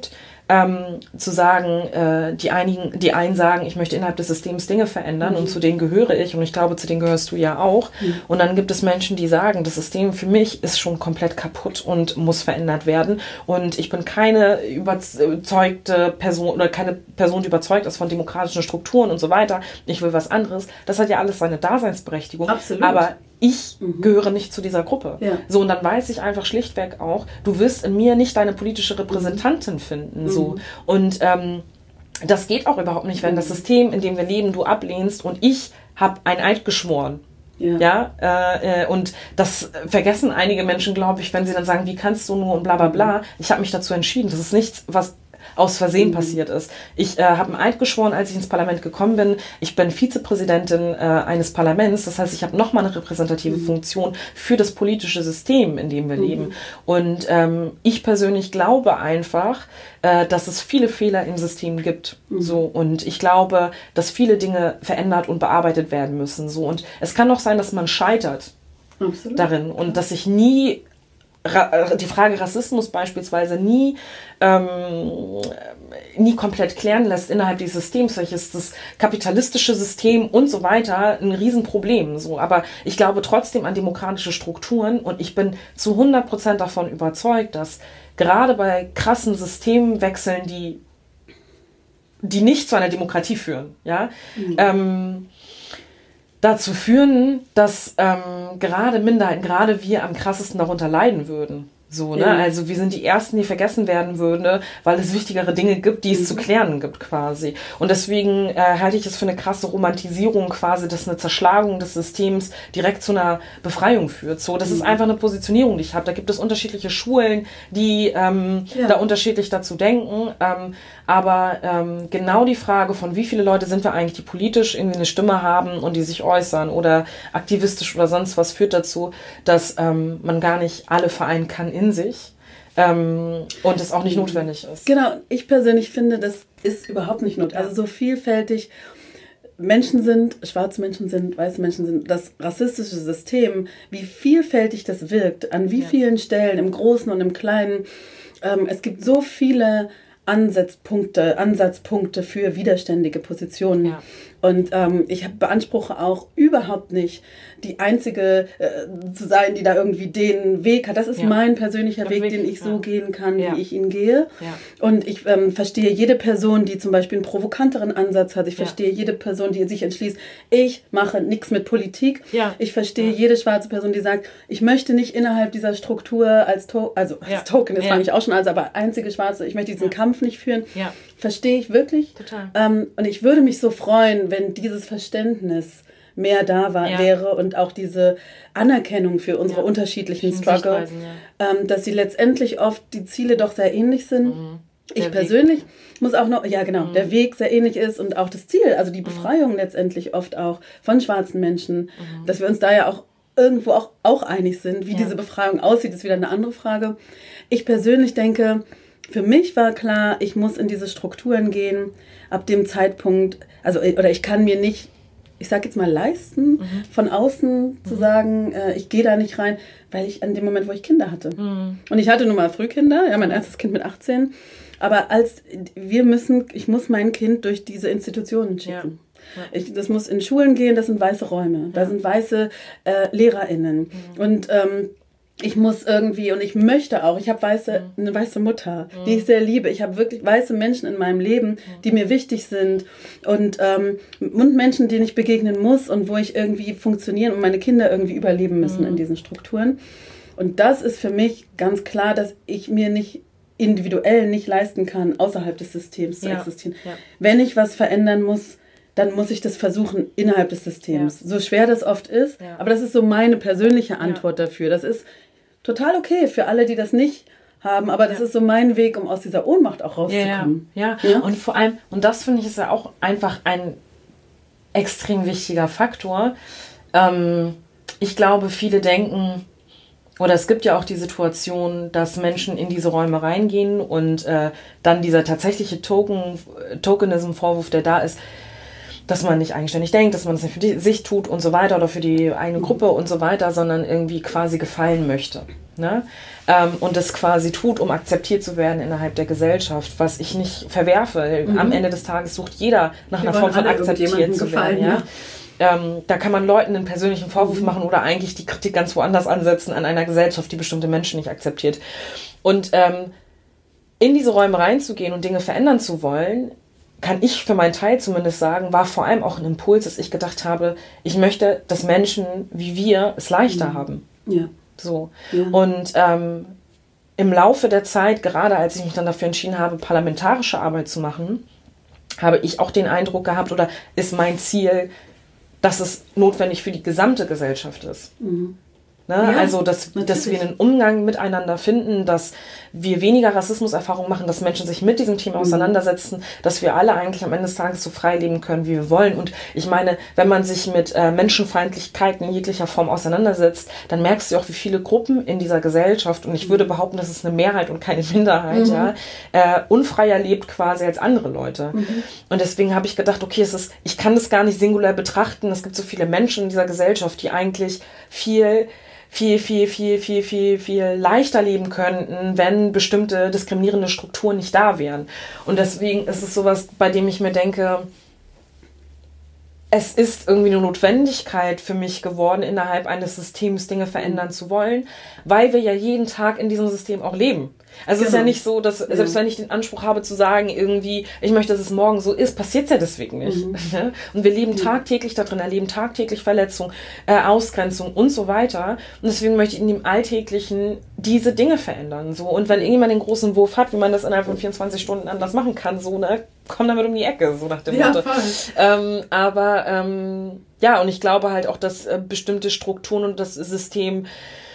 C: ähm, zu sagen, äh, die einigen, die einen sagen, ich möchte innerhalb des Systems Dinge verändern mhm. und zu denen gehöre ich und ich glaube, zu denen gehörst du ja auch. Mhm. Und dann gibt es Menschen, die sagen, das System für mich ist schon komplett kaputt und muss verändert werden und ich bin keine überzeugte Person oder keine Person, die überzeugt ist von demokratischen Strukturen und so weiter. Ich will was anderes. Das hat ja alles seine Daseinsberechtigung.
D: Absolut.
C: Aber ich mhm. gehöre nicht zu dieser Gruppe. Ja. So, und dann weiß ich einfach schlichtweg auch, du wirst in mir nicht deine politische Repräsentantin finden. Mhm. So. Und ähm, das geht auch überhaupt nicht, wenn mhm. das System, in dem wir leben, du ablehnst und ich habe ein Eid geschworen. Ja, ja äh, und das vergessen einige Menschen, glaube ich, wenn sie dann sagen, wie kannst du nur und bla bla bla. Ich habe mich dazu entschieden. Das ist nichts, was aus Versehen mhm. passiert ist. Ich äh, habe einen Eid geschworen, als ich ins Parlament gekommen bin. Ich bin Vizepräsidentin äh, eines Parlaments. Das heißt, ich habe nochmal eine repräsentative mhm. Funktion für das politische System, in dem wir mhm. leben. Und ähm, ich persönlich glaube einfach, äh, dass es viele Fehler im System gibt. Mhm. So, und ich glaube, dass viele Dinge verändert und bearbeitet werden müssen. So, und es kann doch sein, dass man scheitert Absolut. darin und ja. dass sich nie die Frage Rassismus beispielsweise nie ähm, nie komplett klären lässt innerhalb dieses Systems, welches das kapitalistische System und so weiter ein Riesenproblem. So, aber ich glaube trotzdem an demokratische Strukturen und ich bin zu hundert Prozent davon überzeugt, dass gerade bei krassen Systemwechseln, die die nicht zu einer Demokratie führen, ja, mhm. ähm, dazu führen, dass ähm, gerade Minderheiten, gerade wir am krassesten darunter leiden würden. So, ne? Ja. Also wir sind die Ersten, die vergessen werden würden, weil es wichtigere Dinge gibt, die es mhm. zu klären gibt quasi. Und deswegen äh, halte ich es für eine krasse Romantisierung quasi, dass eine Zerschlagung des Systems direkt zu einer Befreiung führt. So, das mhm. ist einfach eine Positionierung, die ich habe. Da gibt es unterschiedliche Schulen, die ähm, ja. da unterschiedlich dazu denken. Ähm, aber ähm, genau die Frage von wie viele Leute sind wir eigentlich, die politisch irgendwie eine Stimme haben und die sich äußern oder aktivistisch oder sonst was, führt dazu, dass ähm, man gar nicht alle vereinen kann in sich ähm, und es auch nicht notwendig ist.
D: Genau, ich persönlich finde, das ist überhaupt nicht notwendig. Also so vielfältig Menschen sind, schwarze Menschen sind, weiße Menschen sind, das rassistische System, wie vielfältig das wirkt, an wie ja. vielen Stellen, im Großen und im Kleinen. Ähm, es gibt so viele Ansatzpunkte, Ansatzpunkte für widerständige Positionen. Ja. Und ähm, ich beanspruche auch überhaupt nicht, die Einzige äh, zu sein, die da irgendwie den Weg hat. Das ist ja. mein persönlicher Weg, Weg, den ich so ja. gehen kann, ja. wie ich ihn gehe. Ja. Und ich ähm, verstehe jede Person, die zum Beispiel einen provokanteren Ansatz hat. Ich ja. verstehe jede Person, die sich entschließt, ich mache nichts mit Politik. Ja. Ich verstehe ja. jede schwarze Person, die sagt, ich möchte nicht innerhalb dieser Struktur als, to- also als ja. Token, das ja. fange ich auch schon an, aber einzige Schwarze, ich möchte diesen ja. Kampf nicht führen. Ja. Verstehe ich wirklich. Total. Ähm, und ich würde mich so freuen, wenn dieses Verständnis mehr da war, ja. wäre und auch diese Anerkennung für unsere ja. unterschiedlichen Struggle, ja. ähm, dass sie letztendlich oft die Ziele doch sehr ähnlich sind. Mhm. Ich persönlich Weg. muss auch noch, ja genau, mhm. der Weg sehr ähnlich ist und auch das Ziel, also die Befreiung mhm. letztendlich oft auch von schwarzen Menschen, mhm. dass wir uns da ja auch irgendwo auch, auch einig sind. Wie ja. diese Befreiung aussieht, ist wieder eine andere Frage. Ich persönlich denke, für mich war klar, ich muss in diese Strukturen gehen, ab dem Zeitpunkt, also oder ich kann mir nicht, ich sag jetzt mal leisten, mhm. von außen mhm. zu sagen, äh, ich gehe da nicht rein, weil ich an dem Moment, wo ich Kinder hatte. Mhm. Und ich hatte nun mal Frühkinder, ja, mein erstes Kind mit achtzehn, aber als wir müssen, ich muss mein Kind durch diese Institutionen schicken. Ja. Ja. Ich, das muss in Schulen gehen, das sind weiße Räume, ja. da sind weiße äh, LehrerInnen mhm. und ähm, ich muss irgendwie, und ich möchte auch, ich habe weiße, mhm. eine weiße Mutter, mhm. die ich sehr liebe. Ich habe wirklich weiße Menschen in meinem Leben, mhm. die mir wichtig sind und, ähm, und Menschen, denen ich begegnen muss und wo ich irgendwie funktionieren und meine Kinder irgendwie überleben müssen mhm. in diesen Strukturen. Und das ist für mich ganz klar, dass ich mir nicht individuell nicht leisten kann, außerhalb des Systems zu ja. existieren. Ja. Wenn ich was verändern muss, dann muss ich das versuchen innerhalb des Systems. Ja. So schwer das oft ist, ja. aber das ist so meine persönliche Antwort ja. dafür. Das ist total okay für alle, die das nicht haben, aber das ja. ist so mein Weg, um aus dieser Ohnmacht auch rauszukommen.
C: Ja, ja. ja? und vor allem, und das finde ich ist ja auch einfach ein extrem wichtiger Faktor. Ähm, ich glaube, viele denken, oder es gibt ja auch die Situation, dass Menschen in diese Räume reingehen und äh, dann dieser tatsächliche Token, Tokenism-Vorwurf, der da ist, dass man nicht eigenständig denkt, dass man es nicht für die, sich tut und so weiter oder für die eigene Gruppe und so weiter, sondern irgendwie quasi gefallen möchte. Ne? Ähm, und das quasi tut, um akzeptiert zu werden innerhalb der Gesellschaft, was ich nicht verwerfe. Mhm. Am Ende des Tages sucht jeder nach Wir einer Form von akzeptiert zu werden. Ja? Ja. Ähm, da kann man Leuten einen persönlichen Vorwurf mhm. machen oder eigentlich die Kritik ganz woanders ansetzen an einer Gesellschaft, die bestimmte Menschen nicht akzeptiert. Und ähm, in diese Räume reinzugehen und Dinge verändern zu wollen, kann ich für meinen Teil zumindest sagen, war vor allem auch ein Impuls, dass ich gedacht habe, ich möchte, dass Menschen wie wir es leichter mhm. haben.
D: Ja.
C: So.
D: Ja.
C: Und ähm, im Laufe der Zeit, gerade als ich mich dann dafür entschieden habe, parlamentarische Arbeit zu machen, habe ich auch den Eindruck gehabt, oder ist mein Ziel, dass es notwendig für die gesamte Gesellschaft ist. Mhm. Ne? Ja, also, dass, dass wir einen Umgang miteinander finden, dass wir weniger Rassismuserfahrung machen, dass Menschen sich mit diesem Thema auseinandersetzen, dass wir alle eigentlich am Ende des Tages so frei leben können, wie wir wollen. Und ich meine, wenn man sich mit äh, Menschenfeindlichkeiten in jeglicher Form auseinandersetzt, dann merkst du auch, wie viele Gruppen in dieser Gesellschaft, und ich würde behaupten, das ist eine Mehrheit und keine Minderheit, mhm. ja, äh, unfreier lebt quasi als andere Leute. Mhm. Und deswegen habe ich gedacht, okay, es ist, ich kann das gar nicht singulär betrachten. Es gibt so viele Menschen in dieser Gesellschaft, die eigentlich viel viel, viel, viel, viel, viel, viel leichter leben könnten, wenn bestimmte diskriminierende Strukturen nicht da wären. Und deswegen ist es sowas, bei dem ich mir denke, es ist irgendwie eine Notwendigkeit für mich geworden, innerhalb eines Systems Dinge verändern zu wollen, weil wir ja jeden Tag in diesem System auch leben. Also genau. Es ist ja nicht so, dass, ja. selbst wenn ich den Anspruch habe zu sagen, irgendwie, ich möchte, dass es morgen so ist, passiert es ja deswegen nicht. Mhm. Und wir leben tagtäglich da drin, erleben tagtäglich Verletzung, äh, Ausgrenzung und so weiter. Und deswegen möchte ich in dem Alltäglichen diese Dinge verändern. So. Und wenn irgendjemand den großen Wurf hat, wie man das innerhalb von vierundzwanzig Stunden anders machen kann, so, ne, komm damit um die Ecke, so nach dem
D: ja,
C: Motto.
D: Voll.
C: Ähm, aber ähm, ja, und ich glaube halt auch, dass äh, bestimmte Strukturen und das System,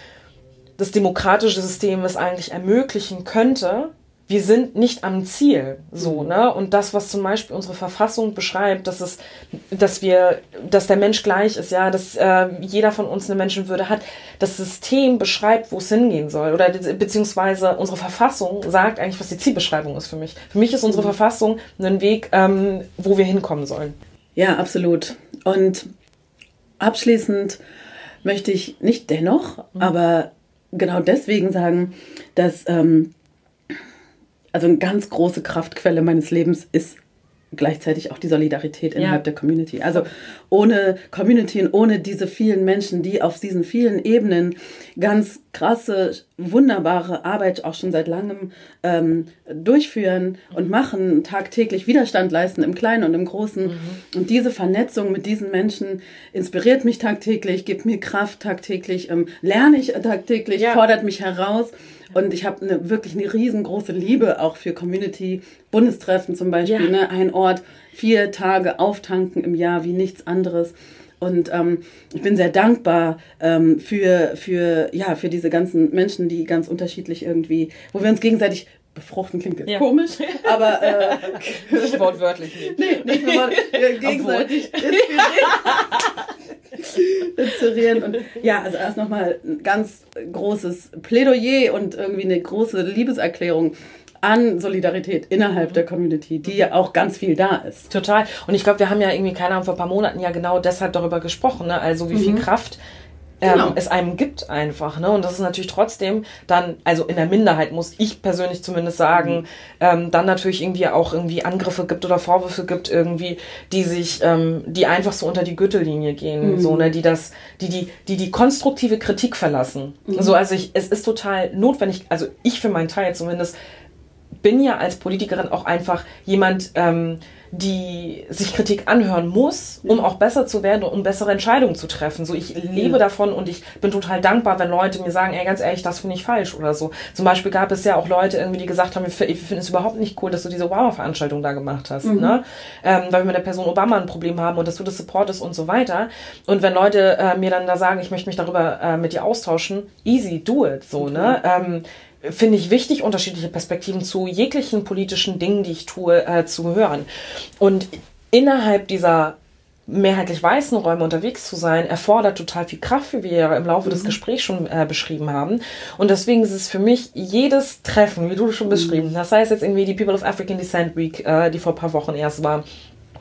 C: das demokratische System es eigentlich ermöglichen könnte. Wir sind nicht am Ziel, so, ne? Und das, was zum Beispiel unsere Verfassung beschreibt, dass es, dass wir, dass der Mensch gleich ist, ja, dass äh, jeder von uns eine Menschenwürde hat. Das System beschreibt, wo es hingehen soll, oder beziehungsweise unsere Verfassung sagt eigentlich, was die Zielbeschreibung ist für mich. Für mich ist unsere Verfassung ein Weg, ähm, wo wir hinkommen sollen.
D: Ja, absolut. Und abschließend möchte ich nicht dennoch, mhm. aber genau deswegen sagen, dass ähm, also eine ganz große Kraftquelle meines Lebens ist gleichzeitig auch die Solidarität innerhalb ja. der Community. Also ohne Community und ohne diese vielen Menschen, die auf diesen vielen Ebenen ganz krasse, wunderbare Arbeit auch schon seit langem ähm, durchführen und machen, tagtäglich Widerstand leisten im Kleinen und im Großen. Mhm. Und diese Vernetzung mit diesen Menschen inspiriert mich tagtäglich, gibt mir Kraft tagtäglich, ähm, lerne ich tagtäglich, ja. fordert mich heraus. Und ich habe eine, wirklich eine riesengroße Liebe auch für Community-Bundestreffen zum Beispiel. Ja. Ne? Ein Ort, vier Tage auftanken im Jahr wie nichts anderes. Und ähm, ich bin sehr dankbar ähm, für, für, ja, für diese ganzen Menschen, die ganz unterschiedlich irgendwie, wo wir uns gegenseitig befruchten, klingt jetzt ja. komisch, aber äh,
C: nicht wortwörtlich nicht.
D: Nee, nicht wortwörtlich, gegenseitig inspirieren. Und ja, also erst nochmal ein ganz großes Plädoyer und irgendwie eine große Liebeserklärung an Solidarität innerhalb der Community, die ja auch ganz viel da ist.
C: Total. Und ich glaube, wir haben ja irgendwie, keine Ahnung, vor ein paar Monaten ja genau deshalb darüber gesprochen, ne? Also wie viel mhm. Kraft ähm, genau. es einem gibt einfach, ne? Und das ist natürlich trotzdem dann, also in der Minderheit muss ich persönlich zumindest sagen, mhm. ähm, dann natürlich irgendwie auch irgendwie Angriffe gibt oder Vorwürfe gibt irgendwie, die sich, ähm, die einfach so unter die Gürtellinie gehen, mhm. so, ne? Die das, die die, die die konstruktive Kritik verlassen. Mhm. So, also ich, es ist total notwendig, also ich für meinen Teil zumindest bin ja als Politikerin auch einfach jemand, ähm, die sich Kritik anhören muss, um auch besser zu werden und um bessere Entscheidungen zu treffen. So, ich lebe ja. davon und ich bin total dankbar, wenn Leute mir sagen, ey, ganz ehrlich, das finde ich falsch oder so. Zum Beispiel gab es ja auch Leute irgendwie, die gesagt haben, wir finden es überhaupt nicht cool, dass du diese Obama-Veranstaltung da gemacht hast, mhm. ne? Ähm, weil wir mit der Person Obama ein Problem haben und dass du das supportest und so weiter. Und wenn Leute äh, mir dann da sagen, ich möchte mich darüber äh, mit dir austauschen, easy, do it, so, mhm. ne? Ähm, finde ich wichtig, unterschiedliche Perspektiven zu jeglichen politischen Dingen, die ich tue, äh, zu hören. Und innerhalb dieser mehrheitlich weißen Räume unterwegs zu sein, erfordert total viel Kraft, wie wir ja im Laufe mhm. des Gesprächs schon äh, beschrieben haben. Und deswegen ist es für mich jedes Treffen, wie du schon beschrieben hast, das heißt jetzt irgendwie die People of African Descent Week, äh, die vor ein paar Wochen erst war,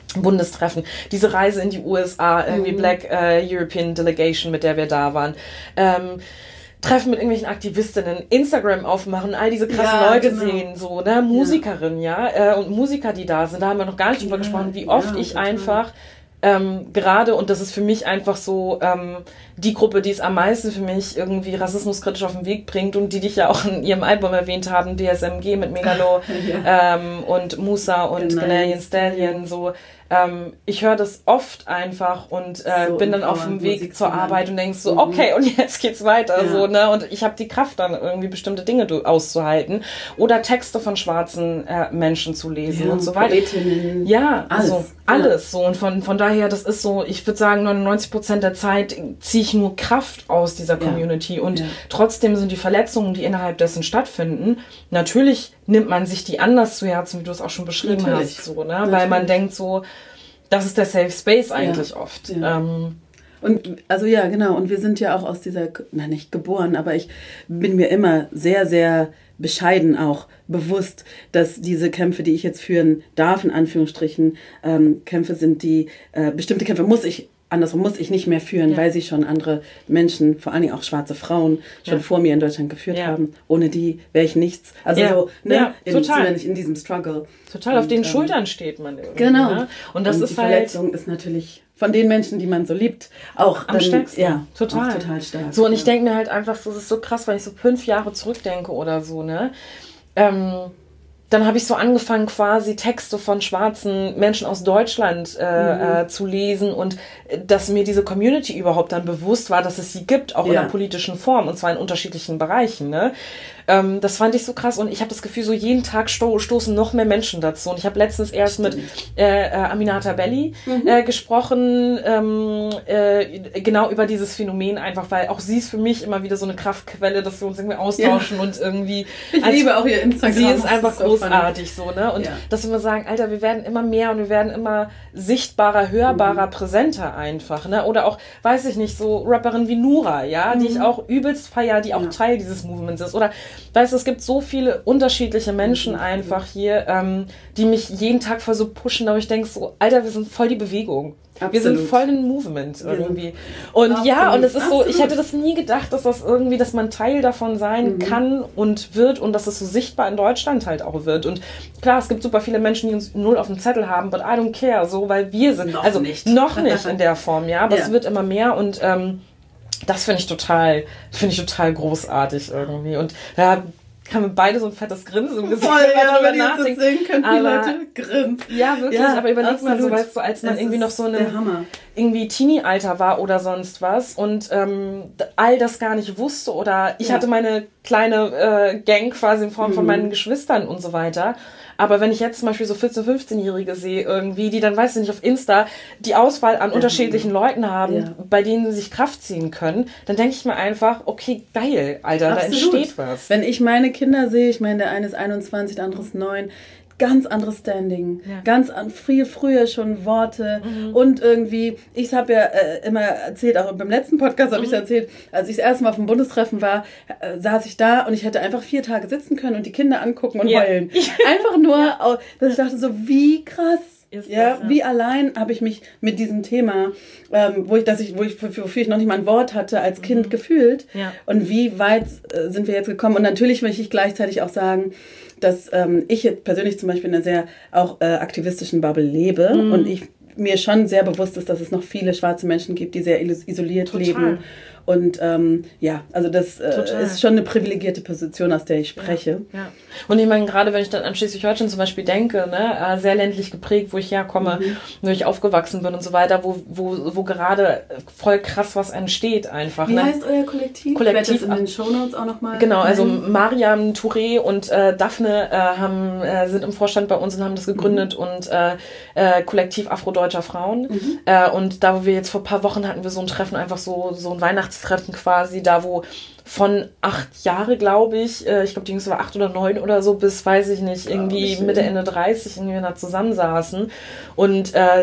C: Bundestreffen, diese Reise in die U S A, irgendwie
D: Mhm.
C: Black äh, European Delegation, mit der wir da waren, ähm, Treffen mit irgendwelchen Aktivistinnen, Instagram aufmachen, all diese krassen
D: Ja,
C: Leute
D: genau.
C: sehen, so, ne, Musikerinnen, ja, äh, und Musiker, die da sind, da haben wir noch gar nicht drüber
D: Ja,
C: gesprochen, wie oft
D: ja,
C: ich
D: total.
C: einfach ähm, gerade, und das ist für mich einfach so ähm, die Gruppe, die es am meisten für mich irgendwie rassismuskritisch auf den Weg bringt und die dich ja auch in ihrem Album erwähnt haben, D S M G mit Megalo
D: Ja.
C: ähm, und Musa und
D: Genau.
C: Ghanaian Stallion, so. Ähm, ich höre das oft einfach und äh,
D: So
C: bin dann auf dem
D: empowernd,
C: Weg
D: Musik
C: zur
D: zu hören.
C: Arbeit und denkst so,
D: Mhm.
C: okay, und jetzt geht's weiter,
D: Ja.
C: so, ne, und ich habe die Kraft dann irgendwie bestimmte Dinge du- auszuhalten oder Texte von schwarzen äh, Menschen zu lesen
D: Ja,
C: und so weiter.
D: Poetinnen.
C: Ja,
D: Alles.
C: also alles so, und von, von daher, das ist so, ich würde sagen, neunundneunzig Prozent der Zeit ziehe ich nur Kraft aus dieser
D: Ja.
C: Community und
D: Ja.
C: trotzdem sind die Verletzungen, die innerhalb dessen stattfinden, natürlich nimmt man sich die anders zu Herzen, wie du es auch schon beschrieben
D: Natürlich.
C: hast, so, ne, weil man
D: Natürlich.
C: denkt so, das ist der Safe Space eigentlich
D: Ja.
C: oft.
D: Ja.
C: Ähm,
D: Und also ja, genau. Und wir sind ja auch aus dieser, na nicht geboren, aber ich bin mir immer sehr, sehr bescheiden auch bewusst, dass diese Kämpfe, die ich jetzt führen darf, in Anführungsstrichen, ähm, Kämpfe sind, die, äh, bestimmte Kämpfe muss ich, andersrum muss ich nicht mehr führen,
C: Ja.
D: weil sie schon andere Menschen, vor allen Dingen auch schwarze Frauen, schon
C: Ja.
D: vor mir in Deutschland geführt
C: Ja.
D: haben. Ohne die wäre ich nichts. Also
C: Ja.
D: so, ne,
C: Ja,
D: in,
C: total.
D: zumindest in diesem Struggle.
C: total auf
D: Und,
C: den
D: ähm,
C: Schultern steht man irgendwie.
D: Genau.
C: Ne? Und das
D: und
C: ist
D: die
C: halt
D: Verletzung ist natürlich von den Menschen, die man so liebt, auch
C: am
D: dann,
C: stärksten.
D: Ja,
C: total.
D: auch total stark.
C: So, und ich
D: ja.
C: denke mir halt einfach, das ist so krass, weil ich so fünf Jahre zurückdenke oder so, ne? Ähm, dann habe ich so angefangen, quasi Texte von schwarzen Menschen aus Deutschland äh,
D: Mhm.
C: äh, zu lesen und äh, dass mir diese Community überhaupt dann bewusst war, dass es sie gibt, auch in
D: Ja.
C: einer politischen Form, und zwar in unterschiedlichen Bereichen, ne? Ähm, das fand ich so krass, und ich habe das Gefühl, so jeden Tag sto stoßen noch mehr Menschen dazu. Und ich habe letztens erst mit äh, äh, Aminata Belli
D: Mhm.
C: äh, gesprochen, ähm, äh, genau über dieses Phänomen einfach, weil auch sie ist für mich immer wieder so eine Kraftquelle, dass wir uns irgendwie austauschen und irgendwie...
D: Ich
C: als-
D: liebe auch ihr Instagram.
C: Sie ist
D: das
C: einfach
D: so
C: großartig, so, ne? Und
D: Ja.
C: dass wir sagen, Alter, wir werden immer mehr und wir werden immer sichtbarer, hörbarer,
D: Mhm.
C: präsenter einfach, ne? Oder auch, weiß ich nicht, so Rapperin wie Nura, ja, die ich auch übelst feier, die auch
D: Mhm. Ja.
C: Teil dieses Movements ist. Oder, weißt du, es gibt so viele unterschiedliche Menschen
D: Mhm.
C: einfach hier, ähm, die mich jeden Tag voll so pushen, aber ich denke so, Alter, wir sind voll die Bewegung. Wir sind
D: Absolut.
C: voll ein Movement
D: Wir sind-
C: irgendwie. Und ja,
D: Absolut,
C: und es ist so, ich
D: absolut.
C: hätte das nie gedacht, dass das irgendwie, dass man Teil davon sein
D: Mhm.
C: kann und wird und dass es so sichtbar in Deutschland halt auch wird. Und klar, es gibt super viele Menschen, die uns null auf dem Zettel haben, but I don't care, so, weil wir sind,
D: Noch
C: also
D: nicht.
C: noch nicht in der Form, ja, aber
D: Ja.
C: es wird immer mehr und ähm, das finde ich total, finde ich total großartig irgendwie. Und da haben wir beide so ein fettes Grinsen im Gesicht,
D: Voll,
C: wenn wir
D: ja,
C: drüber
D: wenn ihr das
C: nachdenken.
D: sehen könnt, die
C: Aber-
D: Leute grinsen.
C: Ja, wirklich,
D: Ja,
C: aber überleg mal so,
D: absolut.
C: weißt du, als man
D: Es
C: irgendwie
D: ist
C: noch so
D: der
C: eine
D: Hammer.
C: irgendwie Teenie-Alter war oder sonst was und ähm, d- all das gar nicht wusste oder ich
D: Ja.
C: hatte meine kleine äh, Gang quasi in Form von
D: Mhm.
C: meinen Geschwistern und so weiter. Aber wenn ich jetzt zum Beispiel so vierzehn-, fünfzehnjährige sehe irgendwie, die dann, weiß ich nicht, auf Insta die Auswahl an unterschiedlichen Leuten haben,
D: Ja.
C: bei denen sie sich Kraft ziehen können, dann denke ich mir einfach, okay, geil, Alter, da
D: Absolut.
C: entsteht was.
D: Wenn ich meine Kinder sehe, ich meine, der eine ist einundzwanzig, der andere ist neun, ganz anderes Standing,
C: Ja.
D: ganz an, viel früher schon Worte
C: Mhm.
D: und irgendwie, ich habe ja äh, immer erzählt, auch beim letzten Podcast habe ich
C: Mhm.
D: erzählt, als ich das erste Mal auf dem Bundestreffen war, äh, saß ich da und ich hätte einfach vier Tage sitzen können und die Kinder angucken und
C: Ja.
D: heulen. Einfach nur, au- dass ich dachte so, wie krass.
C: Ist
D: Ja,
C: das, ja.
D: wie allein habe ich mich mit diesem Thema, ähm, wo ich, dass ich, wo ich, wofür ich noch nicht mal ein Wort hatte, als Kind gefühlt.
C: Ja.
D: Und wie weit äh, sind wir jetzt gekommen? Und natürlich möchte ich gleichzeitig auch sagen, dass ähm, ich jetzt persönlich zum Beispiel in einer sehr auch äh, aktivistischen Bubble lebe
C: Mhm.
D: und ich mir schon sehr bewusst ist, dass es noch viele schwarze Menschen gibt, die sehr ilis- isoliert
C: Total.
D: leben. Und ähm, ja, also das äh,
C: Total.
D: ist schon eine privilegierte Position, aus der ich spreche.
C: Ja. Und ich meine, gerade wenn ich dann an Schleswig-Holstein zum Beispiel denke, ne, äh, sehr ländlich geprägt, wo ich herkomme,
D: Mhm.
C: wo ich aufgewachsen bin und so weiter, wo, wo, wo gerade voll krass was entsteht einfach.
D: Wie
C: ne?
D: heißt euer Kollektiv?
C: Kollektiv-
D: Ich werde das in den Shownotes auch nochmal.
C: Genau, also Mariam Touré und äh, Daphne äh, haben, äh, sind im Vorstand bei uns und haben das gegründet
D: Mhm.
C: und äh, äh, Kollektiv Afrodeutscher Frauen. Äh, und da, wo wir jetzt vor ein paar Wochen hatten wir so ein Treffen, einfach so, so ein Weihnachtstreffen quasi, da wo von acht Jahre, glaube ich, äh, ich glaube, die Jüngste war acht oder neun oder so, bis, weiß ich nicht, irgendwie
D: wie schön.
C: Mitte, Ende dreißig irgendwie da zusammensaßen. Und äh,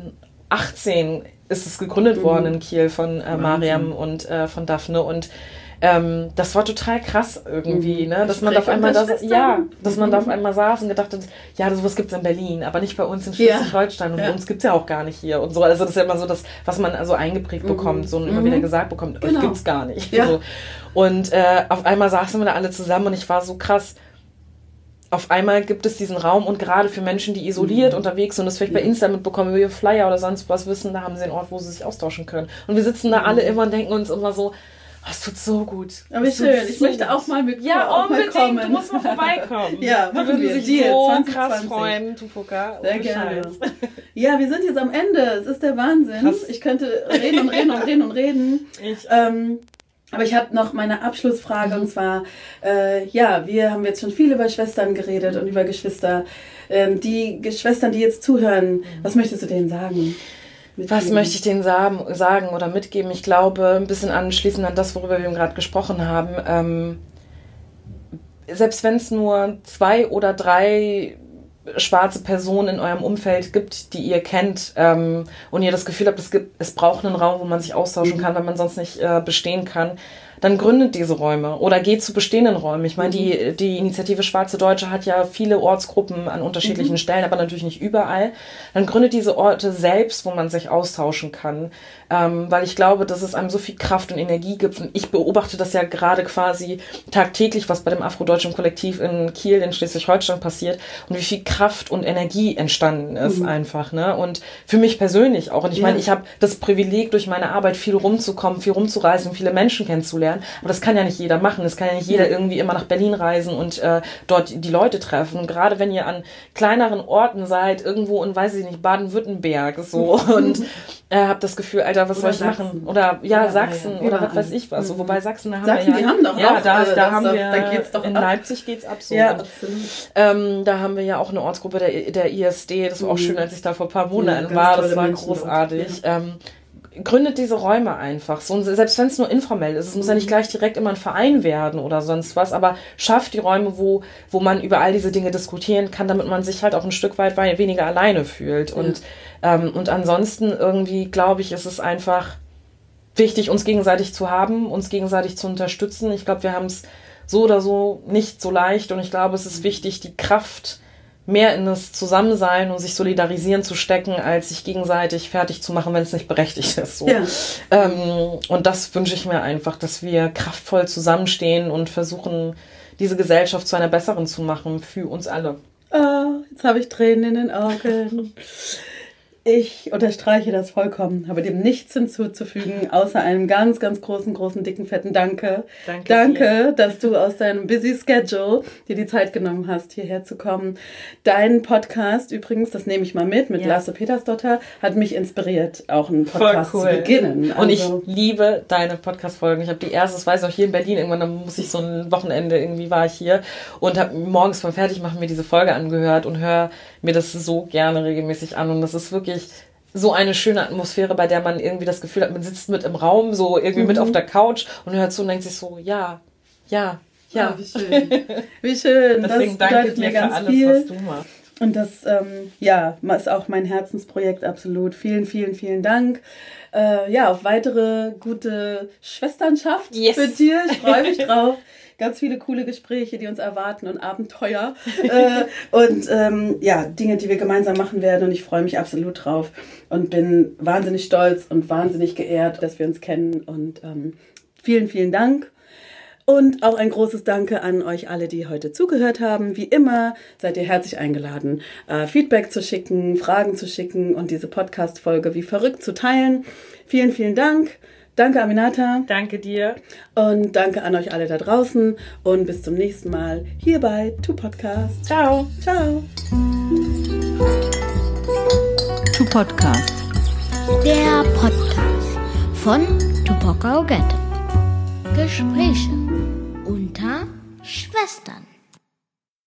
C: zweitausendachtzehn ist es gegründet worden in Kiel von äh, Mariam und äh, von Daphne und ähm, das war total krass irgendwie, ne? Dass man da auf
D: Sprech
C: einmal
D: unter
C: da,
D: Schwestern.
C: ja, dass man da auf einmal saß und gedacht hat, ja, sowas gibt's in Berlin, aber nicht bei uns in
D: Ja.
C: Schleswig-Holstein und
D: Ja.
C: uns gibt's ja auch gar nicht hier und so. Also das ist ja immer so das, was man also eingeprägt bekommt, so und immer wieder gesagt bekommt, euch
D: Genau.
C: gibt's gar nicht.
D: Ja.
C: So. Und äh, auf einmal saßen wir da alle zusammen und ich war so krass. Auf einmal gibt es diesen Raum und gerade für Menschen, die isoliert
D: Mhm.
C: unterwegs sind, das vielleicht bei Insta mitbekommen, über ihr Flyer oder sonst was wissen, da haben sie einen Ort, wo sie sich austauschen können. Und wir sitzen da alle immer und denken uns immer so, oh, es tut so gut.
D: Aber wie
C: Es tut
D: schön, ich
C: so
D: möchte
C: gut.
D: auch mal mit
C: Ja,
D: auch mal
C: unbedingt,
D: kommen.
C: du musst mal vorbeikommen.
D: Ja,
C: die
D: machen
C: würden
D: wir.
C: sich
D: Deal,
C: so
D: zwanzig
C: krass
D: zwanzig.
C: freuen, Tupoka.
D: Sehr
C: Ohne
D: gerne.
C: Scheiß.
D: Ja, wir sind jetzt am Ende. Es ist der Wahnsinn.
C: Krass.
D: Ich könnte reden und reden und reden und reden.
C: Ich-
D: Ähm, aber ich habe noch meine Abschlussfrage
C: Mhm.
D: und zwar, äh, ja, wir haben jetzt schon viel über Schwestern geredet und über Geschwister. Ähm, die Geschwistern, die jetzt zuhören, was möchtest du denen sagen?
C: Was
D: Mitgeben?
C: möchte ich denen sagen, sagen oder mitgeben? Ich glaube, ein bisschen anschließend an das, worüber wir gerade gesprochen haben. Ähm, selbst wenn es nur zwei oder drei schwarze Personen in eurem Umfeld gibt, die ihr kennt ähm, und ihr das Gefühl habt, es, gibt, es braucht einen Raum, wo man sich austauschen kann, wenn man sonst nicht äh, bestehen kann, dann gründet diese Räume oder geht zu bestehenden Räumen. Ich meine, die, die Initiative Schwarze Deutsche hat ja viele Ortsgruppen an unterschiedlichen Stellen, aber natürlich nicht überall. Dann gründet diese Orte selbst, wo man sich austauschen kann, ähm, weil ich glaube, dass es einem so viel Kraft und Energie gibt. Und ich beobachte das ja gerade quasi tagtäglich, was bei dem Afrodeutschen Kollektiv in Kiel in Schleswig-Holstein passiert und wie viel Kraft und Energie entstanden ist einfach. Ne? Und für mich persönlich auch. Und ich
D: Ja.
C: meine, ich habe das Privileg, durch meine Arbeit viel rumzukommen, viel rumzureisen, viele Menschen kennenzulernen. Aber das kann ja nicht jeder machen. Das kann ja nicht jeder irgendwie immer nach Berlin reisen und äh, dort die Leute treffen. Und gerade wenn ihr an kleineren Orten seid, irgendwo in, weiß ich nicht, Baden-Württemberg so und äh, habt das Gefühl, Alter, was
D: Oder
C: soll ich machen?
D: Sachsen.
C: Oder ja,
D: Oder
C: Sachsen
D: Bayern.
C: oder was
D: Überall.
C: weiß ich was. So, wobei Sachsen, da haben
D: Sachsen,
C: wir ja...
D: die haben doch
C: ja,
D: auch,
C: da,
D: also
C: da
D: das
C: haben
D: doch-
C: wir...
D: da geht's doch
C: in
D: ab.
C: Leipzig geht's ab so.
D: Ja,
C: Und,
D: absolut.
C: ähm, da haben wir ja auch eine Ortsgruppe der, der I S D. Das war auch
D: Mhm.
C: schön, als ich da vor ein paar
D: Ja,
C: Monaten
D: ganz
C: war. Das
D: tolle
C: war
D: Menschen dort.
C: großartig. Ähm, gründet diese Räume einfach. So, und selbst wenn es nur informell ist, es muss ja nicht gleich direkt immer ein Verein werden oder sonst was, aber schafft die Räume, wo, wo man über all diese Dinge diskutieren kann, damit man sich halt auch ein Stück weit wei- weniger alleine fühlt. Und, ähm, und ansonsten irgendwie, glaube ich, ist es einfach wichtig, uns gegenseitig zu haben, uns gegenseitig zu unterstützen. Ich glaube, wir haben es so oder so nicht so leicht und ich glaube, es ist wichtig, die Kraft mehr in das Zusammensein und sich solidarisieren zu stecken, als sich gegenseitig fertig zu machen, wenn es nicht berechtigt ist. So.
D: Ja.
C: Ähm, und das wünsche ich mir einfach, dass wir kraftvoll zusammenstehen und versuchen, diese Gesellschaft zu einer besseren zu machen für uns alle.
D: Ah, jetzt habe ich Tränen in den Augen. Ich unterstreiche das vollkommen, habe dem nichts hinzuzufügen, außer einem ganz, ganz großen, großen, dicken, fetten Danke.
C: Danke
D: Danke, dass du aus deinem busy Schedule dir die Zeit genommen hast, hierher zu kommen. Dein Podcast übrigens, das nehme ich mal mit, mit
C: Ja.
D: Lasse Petersdotter, hat mich inspiriert, auch einen Podcast zu beginnen.
C: Und ich
D: Also,
C: liebe deine Podcast-Folgen. Ich habe die erste, das weiß ich auch, hier in Berlin, irgendwann da muss ich so ein Wochenende, irgendwie war ich hier und habe morgens beim Fertigmachen mir diese Folge angehört und höre mir das so gerne regelmäßig an. Und das ist wirklich so eine schöne Atmosphäre, bei der man irgendwie das Gefühl hat, man sitzt mit im Raum, so irgendwie mit auf der Couch und hört zu und denkt sich so, ja, ja, ja.
D: ah, wie schön. Wie schön.
C: Deswegen
D: das
C: danke
D: bedeutet
C: dir
D: mir
C: für
D: ganz
C: alles,
D: viel.
C: was du machst.
D: Und das, ähm, ja, ist auch mein Herzensprojekt, absolut. Vielen, vielen, vielen Dank. Äh, ja, auf weitere gute Schwesternschaft
C: Yes.
D: mit dir. Ich freue mich drauf. Ganz viele coole Gespräche, die uns erwarten und Abenteuer. äh, und ähm, ja, Dinge, die wir gemeinsam machen werden. Und ich freue mich absolut drauf und bin wahnsinnig stolz und wahnsinnig geehrt, dass wir uns kennen. Und ähm, vielen, vielen Dank. Und auch ein großes Danke an euch alle, die heute zugehört haben. Wie immer seid ihr herzlich eingeladen, äh, Feedback zu schicken, Fragen zu schicken und diese Podcast-Folge wie verrückt zu teilen. Vielen, vielen Dank. Danke, Aminata.
C: Danke dir.
D: Und danke an euch alle da draußen. Und bis zum nächsten Mal hier bei Two Podcast.
C: Ciao.
D: Ciao.
A: To Podcast.
B: Der Podcast von Tupoka Ogette. Gespräche unter Schwestern.